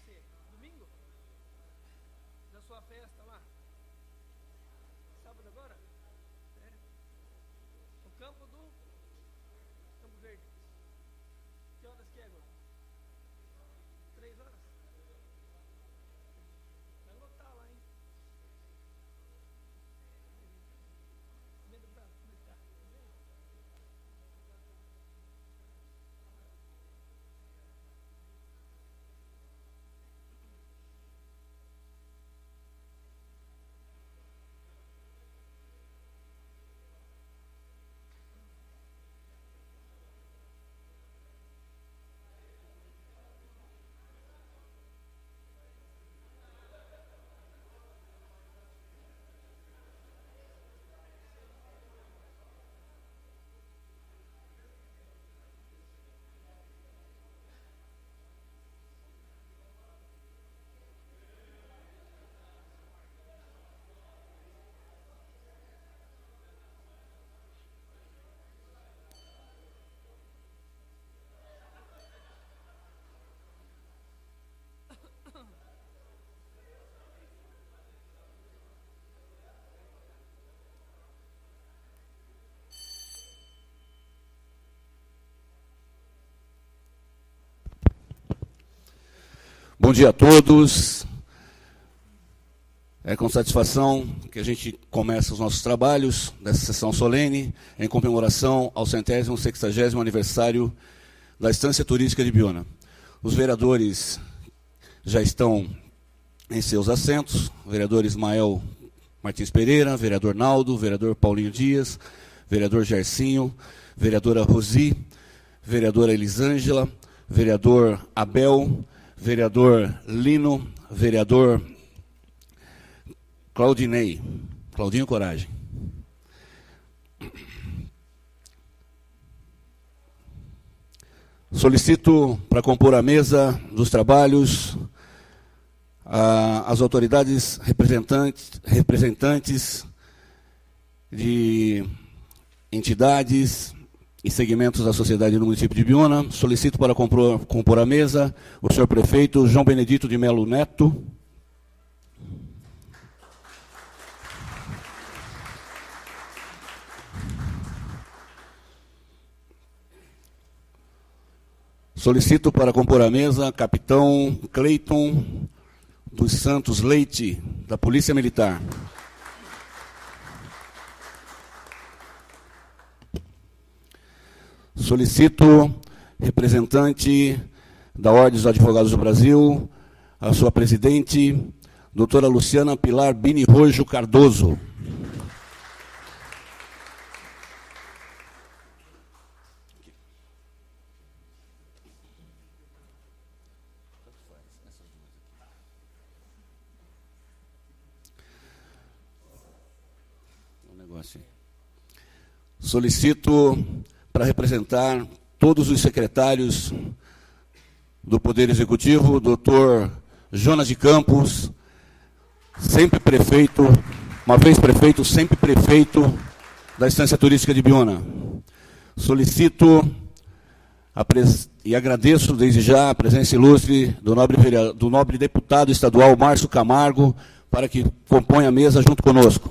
ser? Domingo? Na sua festa lá? Sábado agora? Sério? No Campo Verde. Que horas que é agora? 3 horas? Vai lotar lá, hein? Como é que tá? Bom dia a todos. É com satisfação que a gente começa os nossos trabalhos dessa sessão solene em comemoração ao 160º aniversário da Estância Turística de Biúna. Os vereadores já estão em seus assentos, o vereador Ismael Martins Pereira, vereador Naldo, vereador Paulinho Dias, vereador Gercinho, vereadora Rosi, vereadora Elisângela, vereador Abel, vereador Lino, vereador Claudinho Coragem. Solicito para compor a mesa dos trabalhos as autoridades representantes de entidades e segmentos da sociedade no município de Biúna. Solicito para compor a mesa o senhor prefeito João Benedito de Melo Neto. Solicito para compor a mesa capitão Cleiton dos Santos Leite, da Polícia Militar. Solicito representante da Ordem dos Advogados do Brasil, a sua presidente, doutora Luciana Pilar Bini Rojo Cardoso. Solicito para representar todos os secretários do Poder Executivo, doutor Jonas de Campos, sempre prefeito, uma vez prefeito, sempre prefeito da Estância Turística de Biúna. Solicito e agradeço desde já a presença ilustre do nobre deputado estadual Márcio Camargo, para que componha a mesa junto conosco.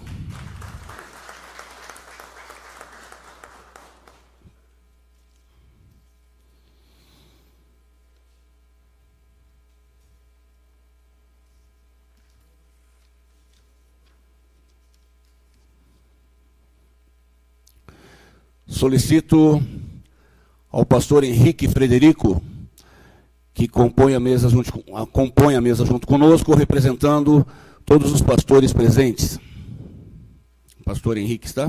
Solicito ao pastor Henrique Frederico, que compõe a mesa junto conosco, representando todos os pastores presentes. O pastor Henrique está?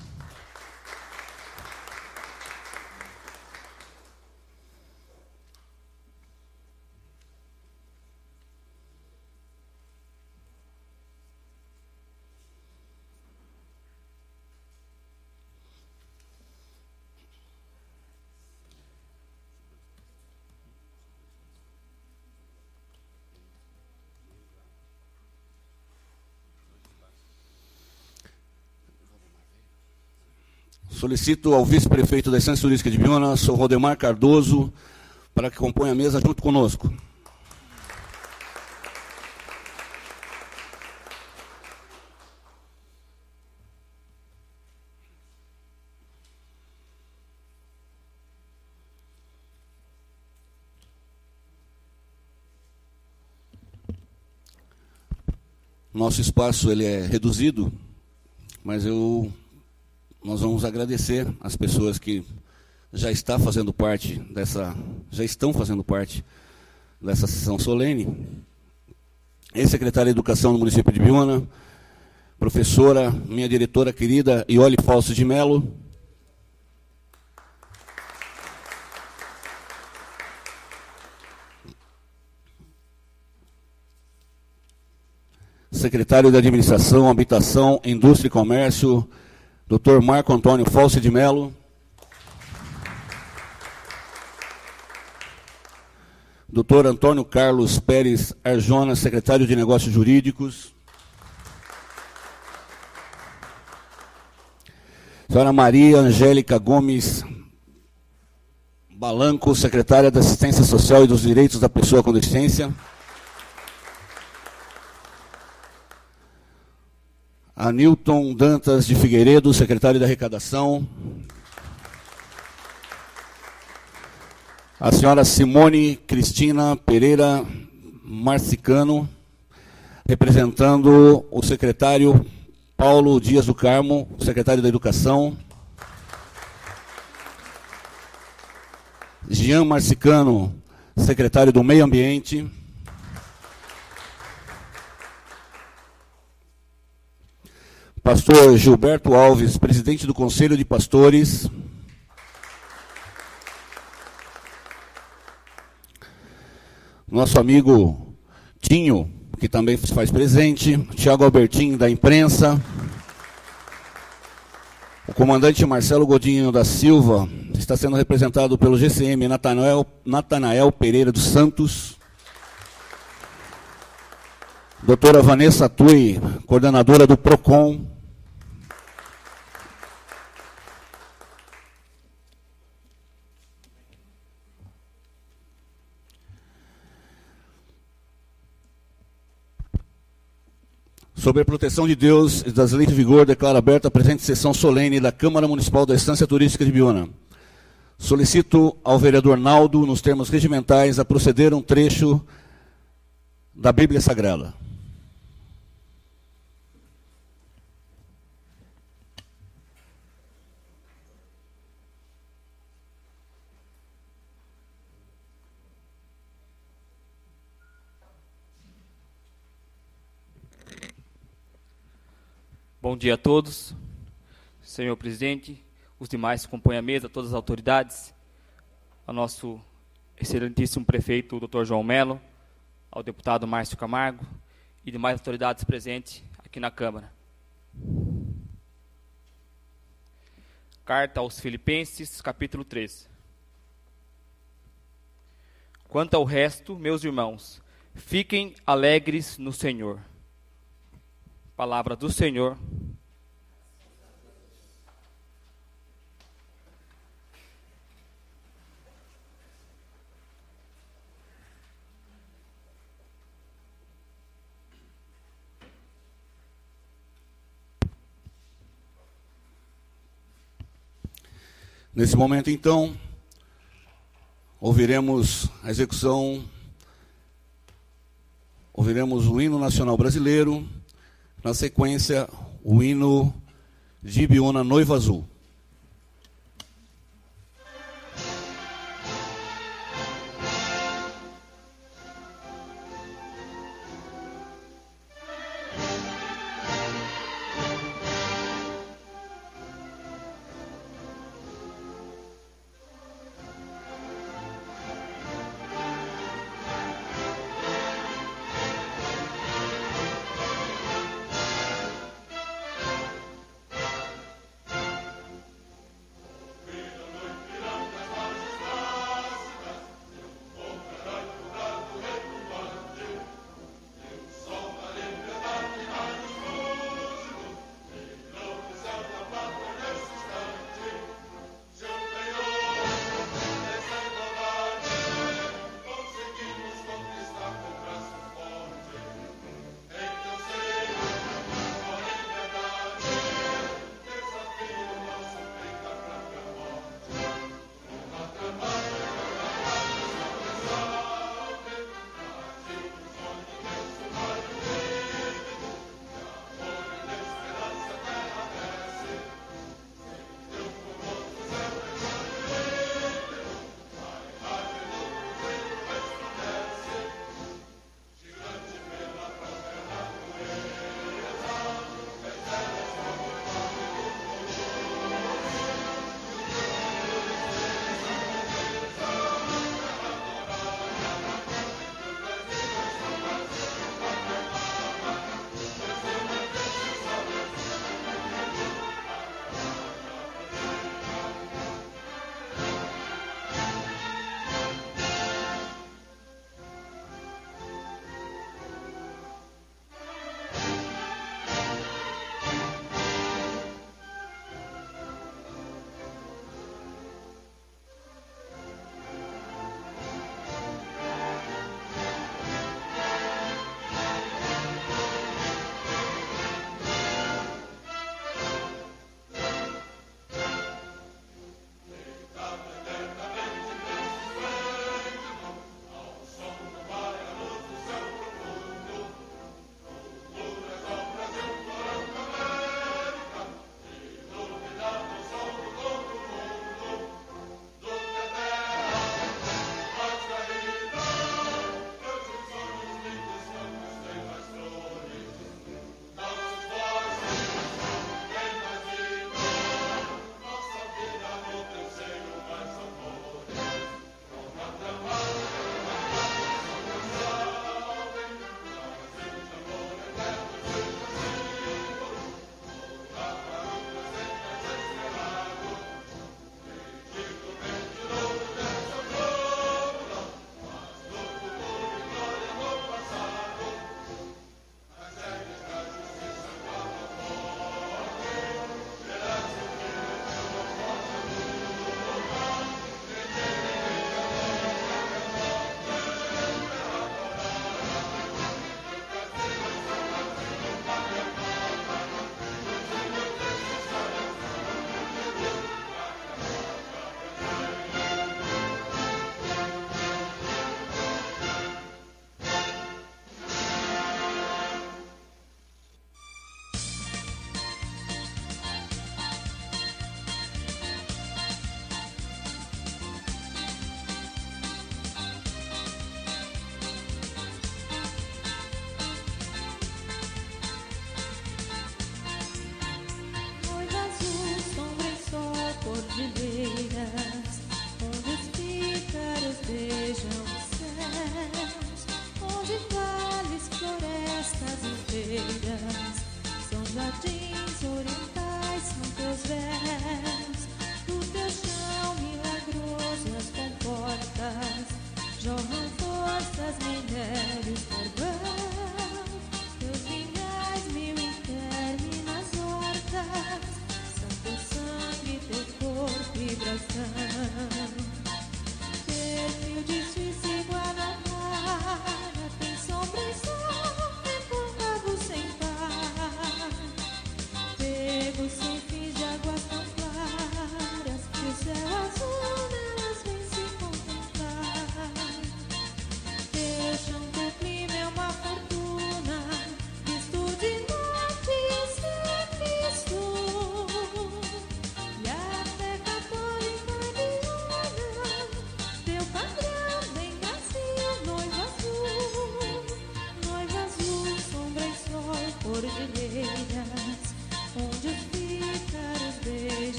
Solicito ao vice-prefeito da Estância Turística de Biúna, Sr. Rodemar Cardoso, para que componha a mesa junto conosco. Nosso espaço ele é reduzido, mas nós vamos agradecer as pessoas que já estão fazendo parte dessa sessão solene. Ex-secretária de Educação do município de Biúna, professora, minha diretora querida, Iole Fausto de Melo. Secretário de Administração, Habitação, Indústria e Comércio, Dr. Marco Antônio Fausto de Melo. Dr. Antônio Carlos Pérez Arjona, secretário de Negócios Jurídicos. Senhora Maria Angélica Gomes Balanco, secretária da Assistência Social e dos Direitos da Pessoa com Deficiência. Anilton Dantas de Figueiredo, secretário da Arrecadação. A senhora Simone Cristina Pereira Marcicano, representando o secretário Paulo Dias do Carmo, secretário da Educação. Jean Marcicano, secretário do Meio Ambiente. Pastor Gilberto Alves, presidente do Conselho de Pastores. Nosso amigo Tinho, que também se faz presente. Tiago Albertin, da imprensa. O comandante Marcelo Godinho da Silva está sendo representado pelo GCM Natanael Pereira dos Santos. Doutora Vanessa Tui, coordenadora do PROCON. Sob a proteção de Deus e das leis de vigor, declaro aberta a presente sessão solene da Câmara Municipal da Estância Turística de Biúna. Solicito ao vereador Naldo, nos termos regimentais, a proceder um trecho da Bíblia Sagrada. Bom dia a todos, senhor presidente, os demais que compõem a mesa, todas as autoridades, ao nosso excelentíssimo prefeito, Dr. João Melo, ao deputado Márcio Camargo e demais autoridades presentes aqui na Câmara. Carta aos Filipenses, capítulo 3. Quanto ao resto, meus irmãos, fiquem alegres no Senhor. Palavra do Senhor. Nesse momento, então, ouviremos o hino nacional brasileiro. Na sequência, o hino de Biúna, Noiva Azul.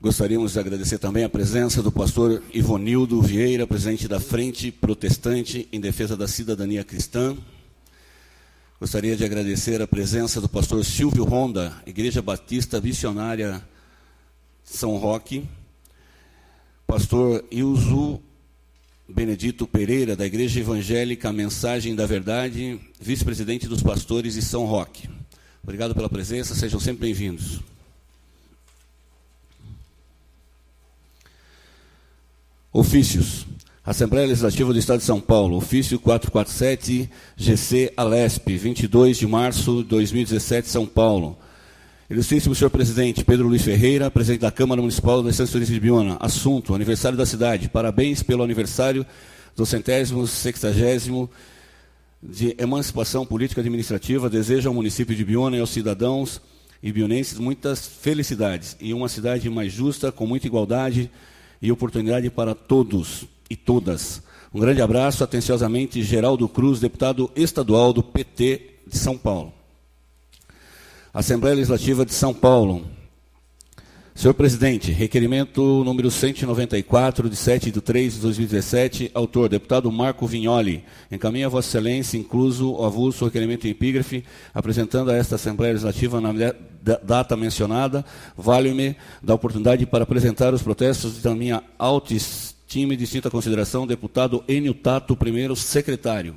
Gostaríamos de agradecer também a presença do pastor Ivonildo Vieira, presidente da Frente Protestante em Defesa da Cidadania Cristã. Gostaria de agradecer a presença do pastor Silvio Ronda, Igreja Batista Missionária São Roque. Pastor Ilso Benedito Pereira, da Igreja Evangélica Mensagem da Verdade, vice-presidente dos pastores de São Roque. Obrigado pela presença, sejam sempre bem-vindos. Ofícios. Assembleia Legislativa do Estado de São Paulo, ofício 447, GC Alesp, 22 de março de 2017, São Paulo. Ilustríssimo senhor presidente Pedro Luiz Ferreira, presidente da Câmara Municipal da Estância Turística de Biúna. Assunto: aniversário da cidade. Parabéns pelo aniversário do 160º de emancipação política e administrativa. Desejo ao município de Biúna e aos cidadãos e biunenses muitas felicidades e uma cidade mais justa, com muita igualdade e oportunidade para todos e todas. Um grande abraço, atenciosamente, Geraldo Cruz, deputado estadual do PT de São Paulo. Assembleia Legislativa de São Paulo. Senhor presidente, requerimento número 194, de 7/3/2017, autor, deputado Marco Vignoli. Encaminha a Vossa Excelência, incluso o avulso requerimento em epígrafe, apresentando a esta Assembleia Legislativa na data mencionada, vale-me da oportunidade para apresentar os protestos da minha altíssima e distinta consideração, deputado Enio Tato, primeiro secretário.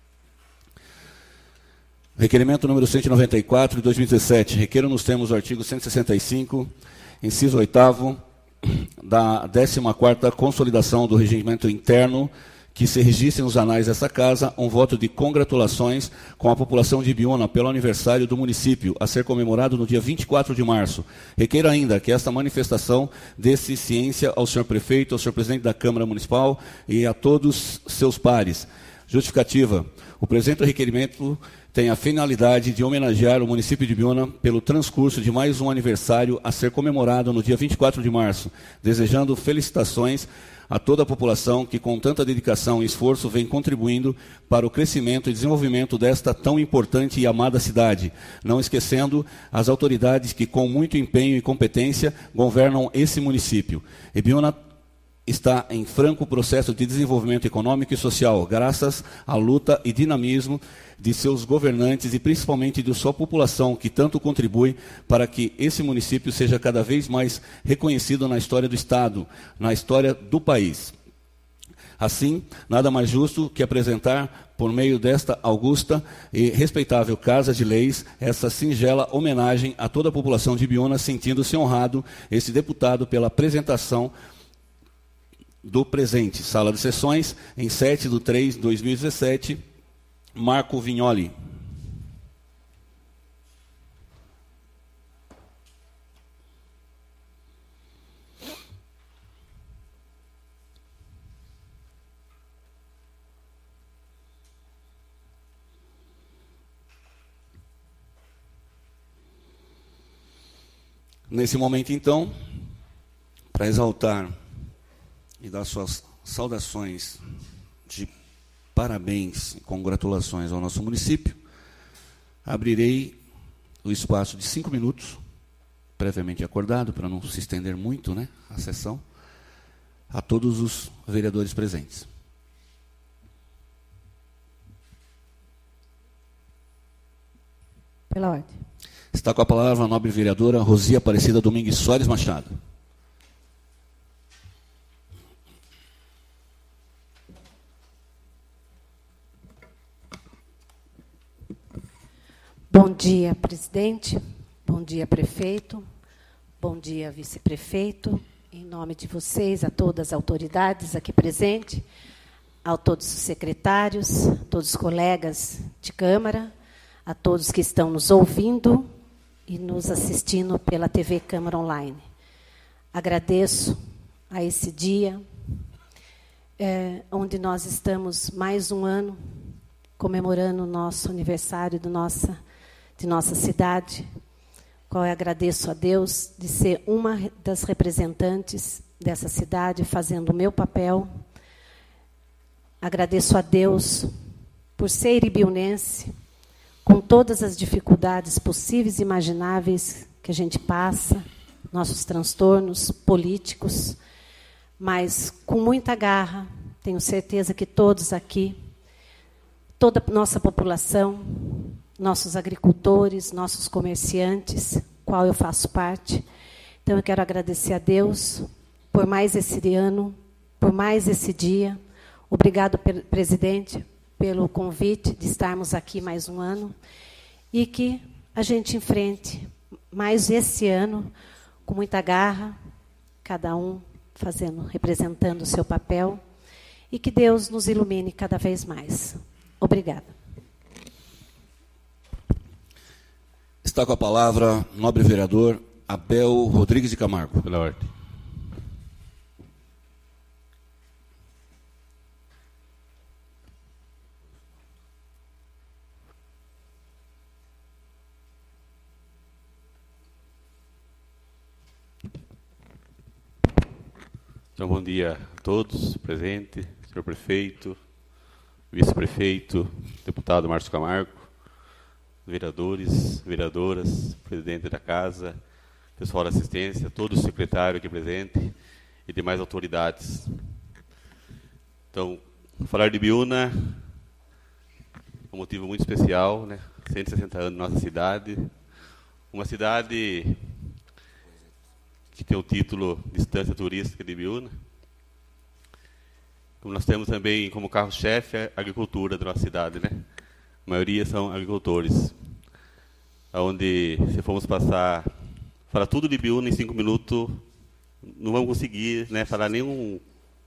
Requerimento número 194, de 2017. Requeiro nos termos do artigo 165, inciso 8º, da 14ª Consolidação do Regimento Interno, que se registre nos anais desta Casa um voto de congratulações com a população de Biúna pelo aniversário do município, a ser comemorado no dia 24 de março. Requeiro ainda que esta manifestação dê-se ciência ao senhor prefeito, ao senhor presidente da Câmara Municipal e a todos seus pares. Justificativa. O presente requerimento tem a finalidade de homenagear o município de Biúna pelo transcurso de mais um aniversário a ser comemorado no dia 24 de março, desejando felicitações a toda a população que, com tanta dedicação e esforço, vem contribuindo para o crescimento e desenvolvimento desta tão importante e amada cidade, não esquecendo as autoridades que, com muito empenho e competência, governam esse município. E Biúna está em franco processo de desenvolvimento econômico e social, graças à luta e dinamismo de seus governantes e principalmente de sua população, que tanto contribui para que esse município seja cada vez mais reconhecido na história do Estado, na história do país. Assim, nada mais justo que apresentar, por meio desta augusta e respeitável Casa de Leis, essa singela homenagem a toda a população de Biúna, sentindo-se honrado esse deputado pela apresentação do presente. Sala de Sessões, em 7/3/2017, Marco Vignoli. Nesse momento, então, para exaltar e dar suas saudações de parabéns e congratulações ao nosso município, abrirei o espaço de 5 minutos, previamente acordado, para não se estender muito, né, a sessão, a todos os vereadores presentes. Pela ordem. Está com a palavra a nobre vereadora Rosia Aparecida Domingues Soares Machado. Bom dia, presidente. Bom dia, prefeito. Bom dia, vice-prefeito. Em nome de vocês, a todas as autoridades aqui presentes, a todos os secretários, a todos os colegas de Câmara, a todos que estão nos ouvindo e nos assistindo pela TV Câmara Online. Agradeço a esse dia, onde nós estamos mais um ano comemorando o nosso aniversário de nossa cidade, qual eu agradeço a Deus de ser uma das representantes dessa cidade, fazendo o meu papel. Agradeço a Deus por ser ibiunense, com todas as dificuldades possíveis e imagináveis que a gente passa, nossos transtornos políticos, mas com muita garra. Tenho certeza que todos aqui, toda a nossa população, nossos agricultores, nossos comerciantes, qual eu faço parte. Então, eu quero agradecer a Deus por mais esse ano, por mais esse dia. Obrigado, presidente, pelo convite de estarmos aqui mais um ano e que a gente enfrente mais esse ano com muita garra, cada um representando o seu papel, e que Deus nos ilumine cada vez mais. Obrigada. Está com a palavra o nobre vereador Abel Rodrigues de Camargo. Pela ordem. Então, bom dia a todos presentes, senhor prefeito, vice-prefeito, deputado Márcio Camargo, vereadores, vereadoras, presidente da casa, pessoal da assistência, todo o secretário aqui presente e demais autoridades. Então, falar de Ibiúna é um motivo muito especial, né? 160 anos na nossa cidade, uma cidade que tem o título de Estância Turística de Ibiúna. Como nós temos também como carro-chefe a agricultura da nossa cidade, né? A maioria são agricultores. Onde, se formos falar tudo de Ibiúna em 5 minutos, não vamos conseguir, né, falar nem um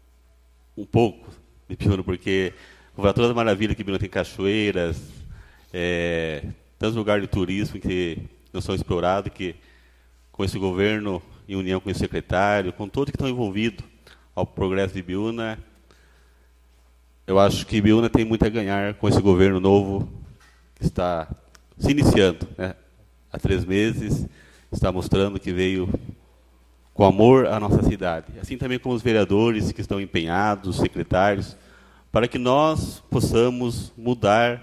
pouco de Ibiúna, porque vai toda a maravilha que Ibiúna tem cachoeiras, tantos lugares de turismo que não são explorados, que com esse governo, em união com o secretário, com todos que estão envolvidos ao progresso de Ibiúna, eu acho que Ibiúna tem muito a ganhar com esse governo novo que está se iniciando, né? Há 3 meses, está mostrando que veio com amor à nossa cidade. Assim também como os vereadores que estão empenhados, os secretários, para que nós possamos mudar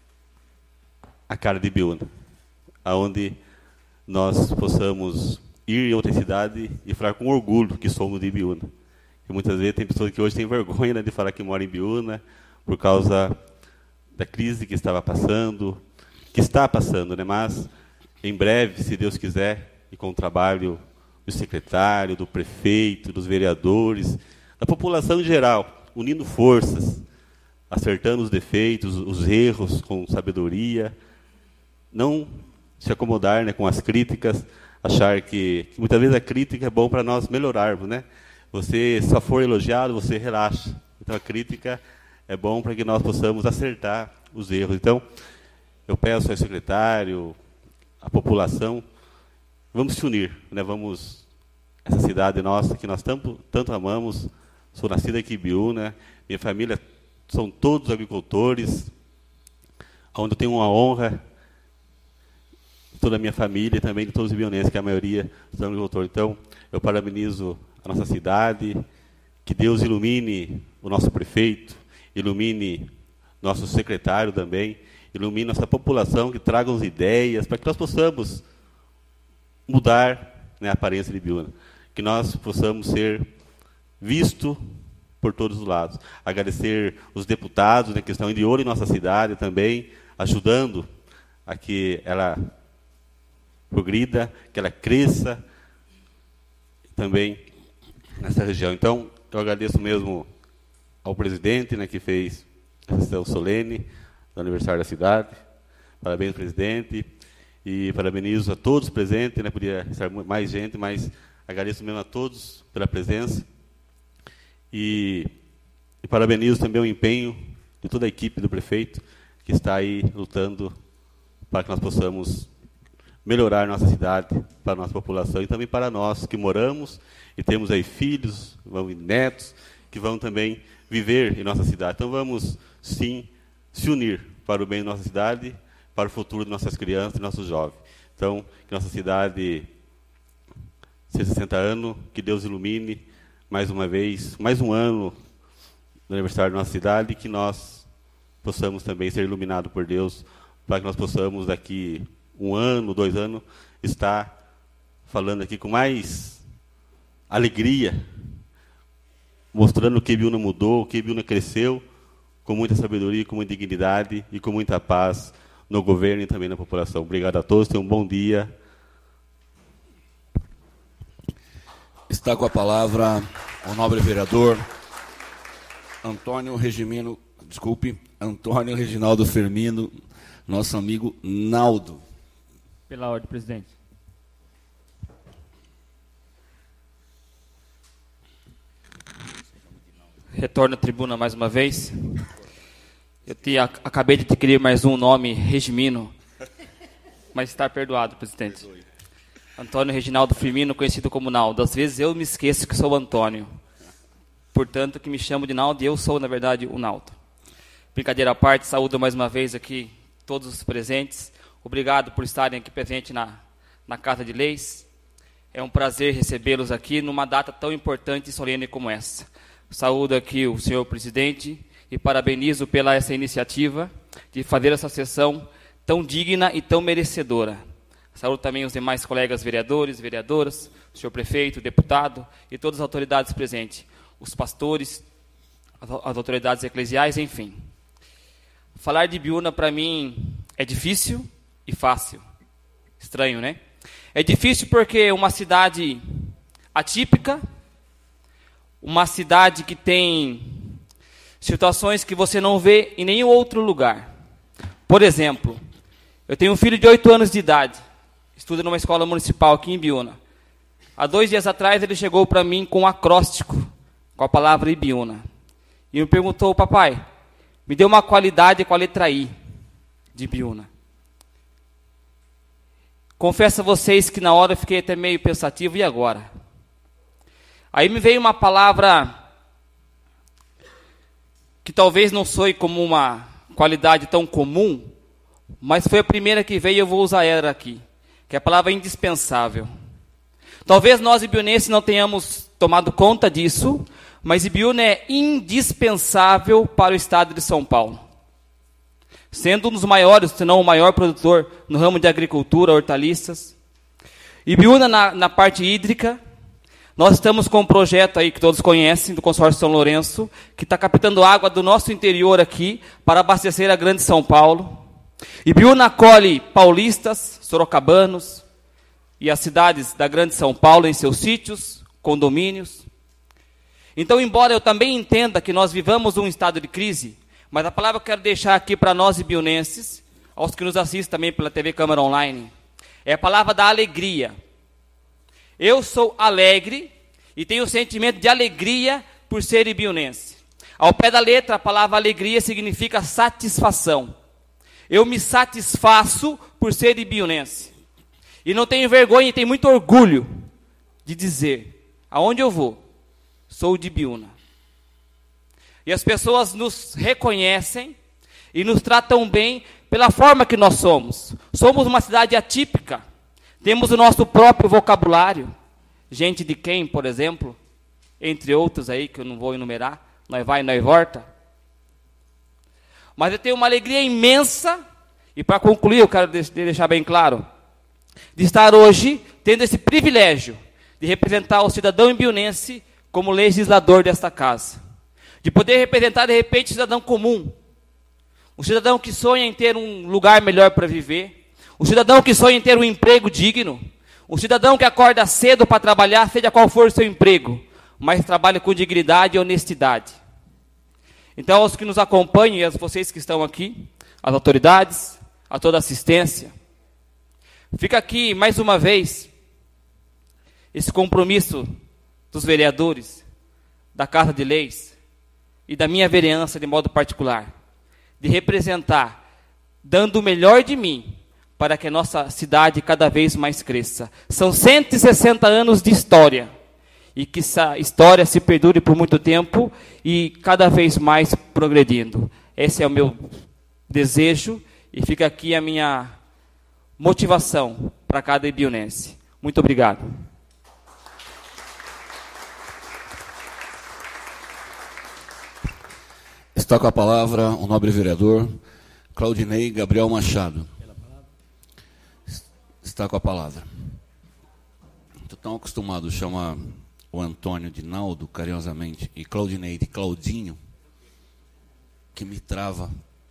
a cara de Ibiúna, aonde nós possamos ir em outra cidade e falar com orgulho que somos de Ibiúna. E muitas vezes tem pessoas que hoje têm vergonha, né, de falar que moram em Ibiúna por causa da crise que estava passando, que está passando, né? Mas em breve, se Deus quiser, e com o trabalho do secretário, do prefeito, dos vereadores, da população em geral, unindo forças, acertando os defeitos, os erros com sabedoria, não se acomodar, né, com as críticas, achar que muitas vezes a crítica é bom para nós melhorarmos, né? Você só for elogiado, você relaxa. Então a crítica é bom para que nós possamos acertar os erros. Então, eu peço ao secretário, à população, vamos se unir, né? Vamos, essa cidade nossa que nós tanto amamos, sou nascido aqui em Ibiúna, minha família são todos agricultores, onde eu tenho uma honra, toda a minha família e também de todos os ibiunenses, que a maioria são agricultores. Então, eu parabenizo a nossa cidade, que Deus ilumine o nosso prefeito, ilumine nosso secretário também, ilumine nossa população, que tragam as ideias, para que nós possamos mudar, né, a aparência de Ibiúna, que nós possamos ser vistos por todos os lados. Agradecer os deputados, né, que estão de olho em nossa cidade também, ajudando a que ela progrida, que ela cresça também nessa região. Então, eu agradeço mesmo ao presidente, né, que fez a sessão solene do aniversário da cidade. Parabéns, presidente. E parabenizo a todos presentes, né, podia estar mais gente, mas agradeço mesmo a todos pela presença. E parabenizo também o empenho de toda a equipe do prefeito, que está aí lutando para que nós possamos melhorar nossa cidade, para a nossa população e também para nós que moramos e temos aí filhos, netos, que vão também viver em nossa cidade. Então vamos, sim, se unir para o bem da nossa cidade, para o futuro de nossas crianças e nossos jovens. Então, que nossa cidade, 60 anos, que Deus ilumine mais uma vez, mais um ano do aniversário da nossa cidade, e que nós possamos também ser iluminados por Deus, para que nós possamos, daqui 1 ano, 2 anos, estar falando aqui com mais alegria, mostrando que Ibiúna mudou, que Ibiúna cresceu, com muita sabedoria, com muita dignidade e com muita paz no governo e também na população. Obrigado a todos, tenham um bom dia. Está com a palavra o nobre vereador Antônio Reginaldo Firmino, nosso amigo Naldo. Pela ordem, presidente. Retorno à tribuna mais uma vez. Acabei de adquirir mais um nome, Regimino, mas está perdoado, presidente. Antônio Reginaldo Firmino, conhecido como Naldo. Às vezes eu me esqueço que sou Antônio. Portanto, que me chamo de Naldo e eu sou, na verdade, o Naldo. Brincadeira à parte, saúdo mais uma vez aqui todos os presentes. Obrigado por estarem aqui presentes na Casa de Leis. É um prazer recebê-los aqui numa data tão importante e solene como essa. Saúdo aqui o senhor presidente e parabenizo pela essa iniciativa de fazer essa sessão tão digna e tão merecedora. Saúdo também os demais colegas vereadores, vereadoras, o senhor prefeito, o deputado e todas as autoridades presentes, os pastores, as autoridades eclesiais, enfim. Falar de Ibiúna, para mim, é difícil e fácil. Estranho, né? É difícil porque é uma cidade atípica, uma cidade que tem situações que você não vê em nenhum outro lugar. Por exemplo, eu tenho um filho de 8 anos de idade, estuda numa escola municipal aqui em Ibiúna. Há 2 dias atrás ele chegou para mim com um acróstico, com a palavra Ibiúna. E me perguntou: papai, me deu uma qualidade com a letra I de Ibiúna. Confesso a vocês que na hora eu fiquei até meio pensativo, e agora? Aí me veio uma palavra que talvez não soe como uma qualidade tão comum, mas foi a primeira que veio e eu vou usar ela aqui, que é a palavra indispensável. Talvez nós ibiunenses não tenhamos tomado conta disso, mas Ibiúna é indispensável para o estado de São Paulo. Sendo um dos maiores, se não o maior produtor no ramo de agricultura, hortaliças. Ibiúna na parte hídrica. Nós estamos com um projeto aí que todos conhecem, do consórcio São Lourenço, que está captando água do nosso interior aqui para abastecer a grande São Paulo. Ibiúna acolhe paulistas, sorocabanos e as cidades da grande São Paulo em seus sítios, condomínios. Então, embora eu também entenda que nós vivamos um estado de crise, mas a palavra que eu quero deixar aqui para nós ibiunenses, aos que nos assistem também pela TV Câmara Online, é a palavra da alegria. Eu sou alegre e tenho o sentimento de alegria por ser ibiunense. Ao pé da letra, a palavra alegria significa satisfação. Eu me satisfaço por ser ibiunense. E não tenho vergonha e tenho muito orgulho de dizer, aonde eu vou, sou de Ibiúna. E as pessoas nos reconhecem e nos tratam bem pela forma que nós somos. Somos uma cidade atípica. Temos o nosso próprio vocabulário. Gente de quem, por exemplo, entre outros aí que eu não vou enumerar, nós vai e nós volta. Mas eu tenho uma alegria imensa, e para concluir eu quero deixar bem claro, de estar hoje tendo esse privilégio de representar o cidadão ibiunense como legislador desta casa. De poder representar, de repente, o cidadão comum. Um cidadão que sonha em ter um lugar melhor para viver. Um cidadão que sonha em ter um emprego digno. Um cidadão que acorda cedo para trabalhar, seja qual for o seu emprego, mas trabalha com dignidade e honestidade. Então, aos que nos acompanham e a vocês que estão aqui, as autoridades, a toda a assistência, fica aqui, mais uma vez, esse compromisso dos vereadores, da Casa de Leis e da minha vereança de modo particular, de representar, dando o melhor de mim, para que a nossa cidade cada vez mais cresça. São 160 anos de história, e que essa história se perdure por muito tempo e cada vez mais progredindo. Esse é o meu desejo e fica aqui a minha motivação para cada ibiunense. Muito obrigado. Está com a palavra o nobre vereador Claudinei Gabriel Machado. Está com a palavra. tão acostumado a chamar o Antônio de Naldo, carinhosamente, e Claudinei de Claudinho, que me trava.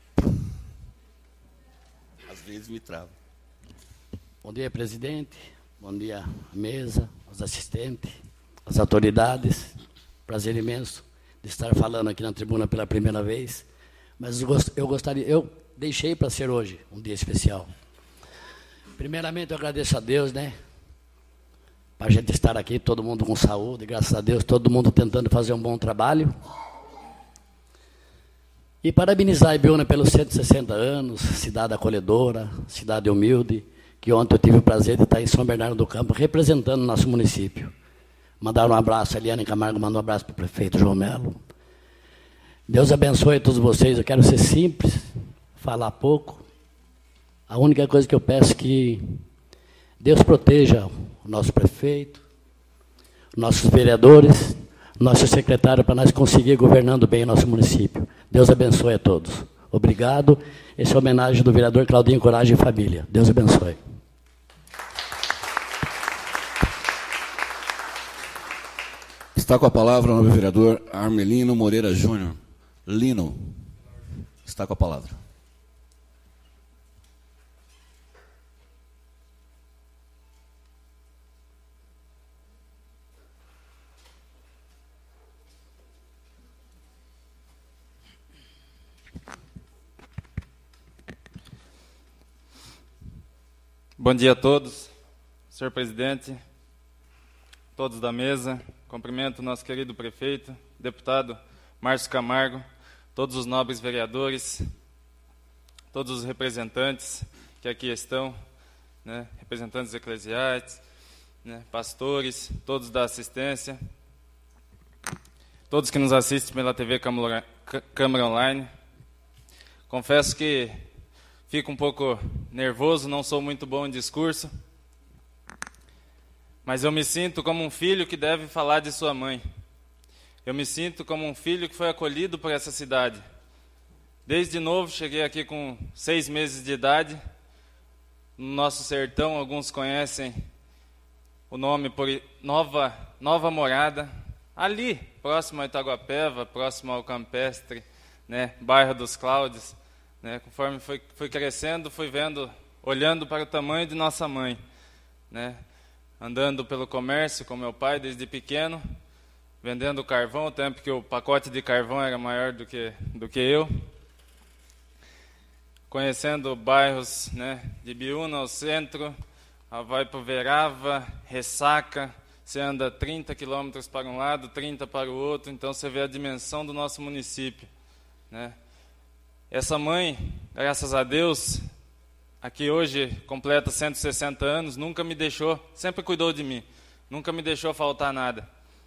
Às vezes me trava. Bom dia, presidente. Bom dia, à mesa, aos assistentes, às autoridades. Prazer imenso de estar falando aqui na tribuna pela primeira vez. Mas eu deixei para ser hoje um dia especial. Primeiramente, eu agradeço a Deus, né? Para a gente estar aqui, todo mundo com saúde, graças a Deus, todo mundo tentando fazer um bom trabalho. E parabenizar a Ibiúna pelos 160 anos, cidade acolhedora, cidade humilde, que ontem eu tive o prazer de estar em São Bernardo do Campo, representando o nosso município. Mandar um abraço, a Eliane Camargo mandou um abraço para o prefeito João Melo. Deus abençoe todos vocês, eu quero ser simples, falar pouco. A única coisa que eu peço é que Deus proteja o nosso prefeito, nossos vereadores, nosso secretário, para nós conseguir governando bem o nosso município. Deus abençoe a todos. Obrigado. Essa é a homenagem do vereador Claudinho Coragem e família. Deus abençoe. Está com a palavra o novo vereador Armelino Moreira Júnior. Lino, está com a palavra. Bom dia a todos, senhor presidente, todos da mesa. Cumprimento o nosso querido prefeito, deputado Márcio Camargo, todos os nobres vereadores, todos os representantes que aqui estão, né, representantes eclesiais, né, pastores, todos da assistência, todos que nos assistem pela TV Câmara Online. Confesso que fico um pouco nervoso, não sou muito bom em discurso, mas eu me sinto como um filho que deve falar de sua mãe. Eu me sinto como um filho que foi acolhido por essa cidade. Desde novo, cheguei aqui com 6 meses de idade. No nosso sertão, alguns conhecem o nome por Nova Morada. Ali, próximo a Itaguapeva, próximo ao Campestre, né, bairro dos Cláudios. Né, conforme fui crescendo, fui vendo, olhando para o tamanho de nossa mãe. Né, andando pelo comércio com meu pai desde pequeno, vendendo carvão, o tempo que o pacote de carvão era maior do que eu. Conhecendo bairros, né, de Ibiúna ao centro, vai para o Verava, Ressaca, você anda 30 quilômetros para um lado, 30 para o outro, então você vê a dimensão do nosso município. Né. Essa mãe, graças a Deus, aqui hoje completa 160 anos, nunca me deixou, sempre cuidou de mim, nunca me deixou faltar nada.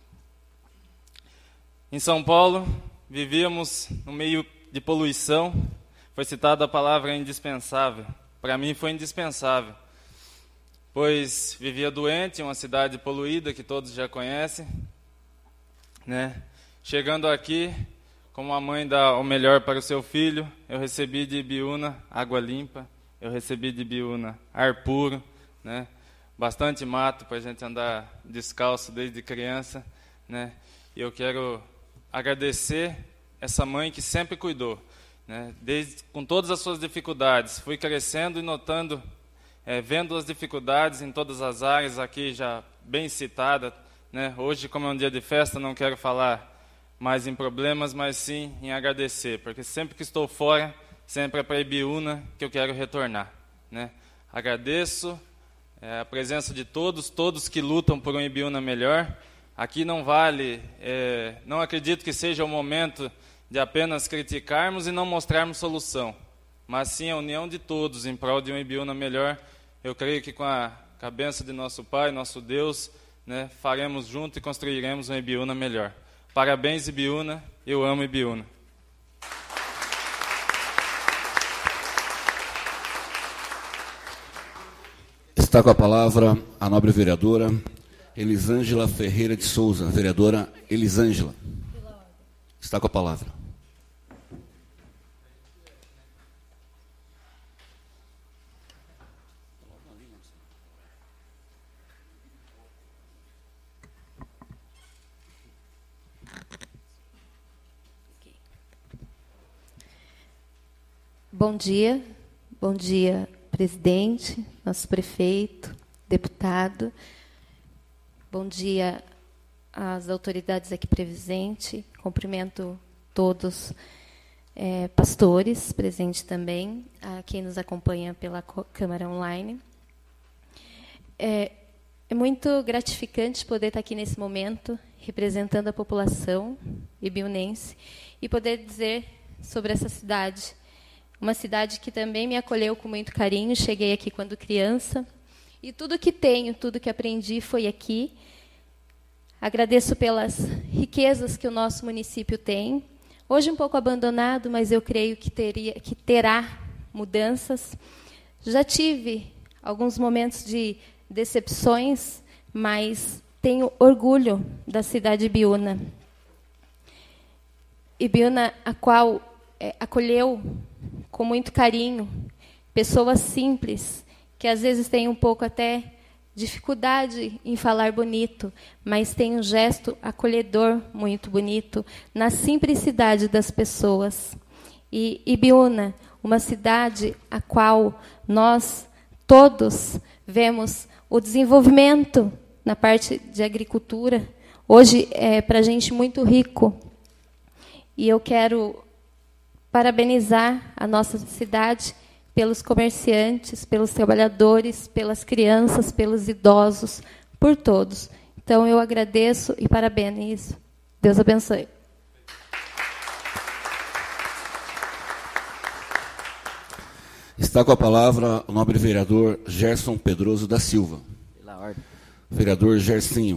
Em São Paulo, vivíamos no meio de poluição, foi citada a palavra indispensável. Para mim foi indispensável, pois vivia doente em uma cidade poluída, que todos já conhecem. Né? Chegando aqui, como a mãe dá o melhor para o seu filho, eu recebi de Ibiúna água limpa, eu recebi de Ibiúna ar puro, né? Bastante mato para a gente andar descalço desde criança. Né? E eu quero agradecer essa mãe que sempre cuidou. Né? Com todas as suas dificuldades, fui crescendo e notando, vendo as dificuldades em todas as áreas, aqui já bem citada. Né? Hoje, como é um dia de festa, não quero falar mais em problemas, mas sim em agradecer, porque sempre que estou fora, sempre é para Ibiúna que eu quero retornar. Né? Agradeço a presença de todos que lutam por um Ibiúna melhor. Aqui não vale, não acredito que seja o momento de apenas criticarmos e não mostrarmos solução, mas sim a união de todos em prol de um Ibiúna melhor. Eu creio que com a bênção de nosso Pai, nosso Deus, né, faremos junto e construiremos um Ibiúna melhor. Parabéns, Ibiúna, eu amo Ibiúna. Está com a palavra a nobre vereadora Elisângela Ferreira de Souza. Vereadora Elisângela. Está com a palavra. Bom dia, presidente, nosso prefeito, deputado. Bom dia às autoridades aqui presentes. Cumprimento todos, pastores presentes também, a quem nos acompanha pela Câmara Online. É muito gratificante poder estar aqui nesse momento, representando a população ibiunense, e poder dizer sobre essa cidade. Uma cidade que também me acolheu com muito carinho. Cheguei aqui quando criança, e tudo que tenho, tudo que aprendi foi aqui. Agradeço pelas riquezas que o nosso município tem. Hoje um pouco abandonado, mas eu creio que terá mudanças. Já tive alguns momentos de decepções, mas tenho orgulho da cidade de Ibiúna. Ibiúna, a qual acolheu com muito carinho pessoas simples, que às vezes têm um pouco até dificuldade em falar bonito, mas tem um gesto acolhedor muito bonito na simplicidade das pessoas. E Ibiúna, uma cidade a qual nós todos vemos o desenvolvimento na parte de agricultura. Hoje é para a gente muito rico. E eu quero parabenizar a nossa cidade pelos comerciantes, pelos trabalhadores, pelas crianças, pelos idosos, por todos. Então, eu agradeço e parabenizo. Deus abençoe. Está com a palavra o nobre vereador Gerson Pedroso da Silva. Pela ordem. Vereador Gersinho.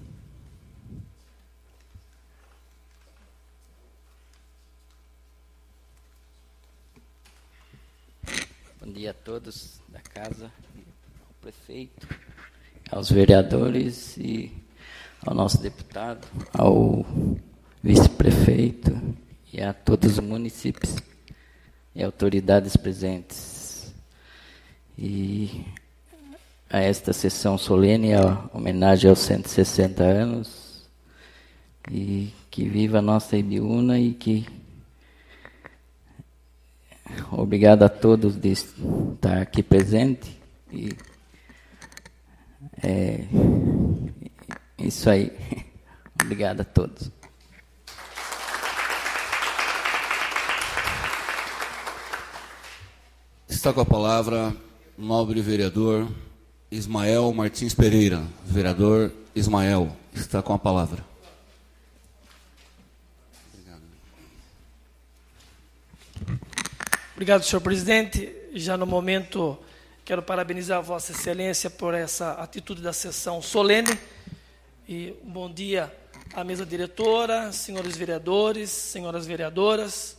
Bom dia a todos da casa, ao prefeito, aos vereadores e ao nosso deputado, ao vice-prefeito e a todos os municípios e autoridades presentes. E a esta sessão solene, a homenagem aos 160 anos, e que viva a nossa Ibiúna e que... Obrigado a todos de estar aqui presente. E isso aí. Obrigado a todos. Está com a palavra o nobre vereador Ismael Martins Pereira. Vereador Ismael, está com a palavra. Obrigado, senhor presidente. Já no momento, quero parabenizar a Vossa Excelência por essa atitude da sessão solene. E um bom dia à mesa diretora, senhores vereadores, senhoras vereadoras.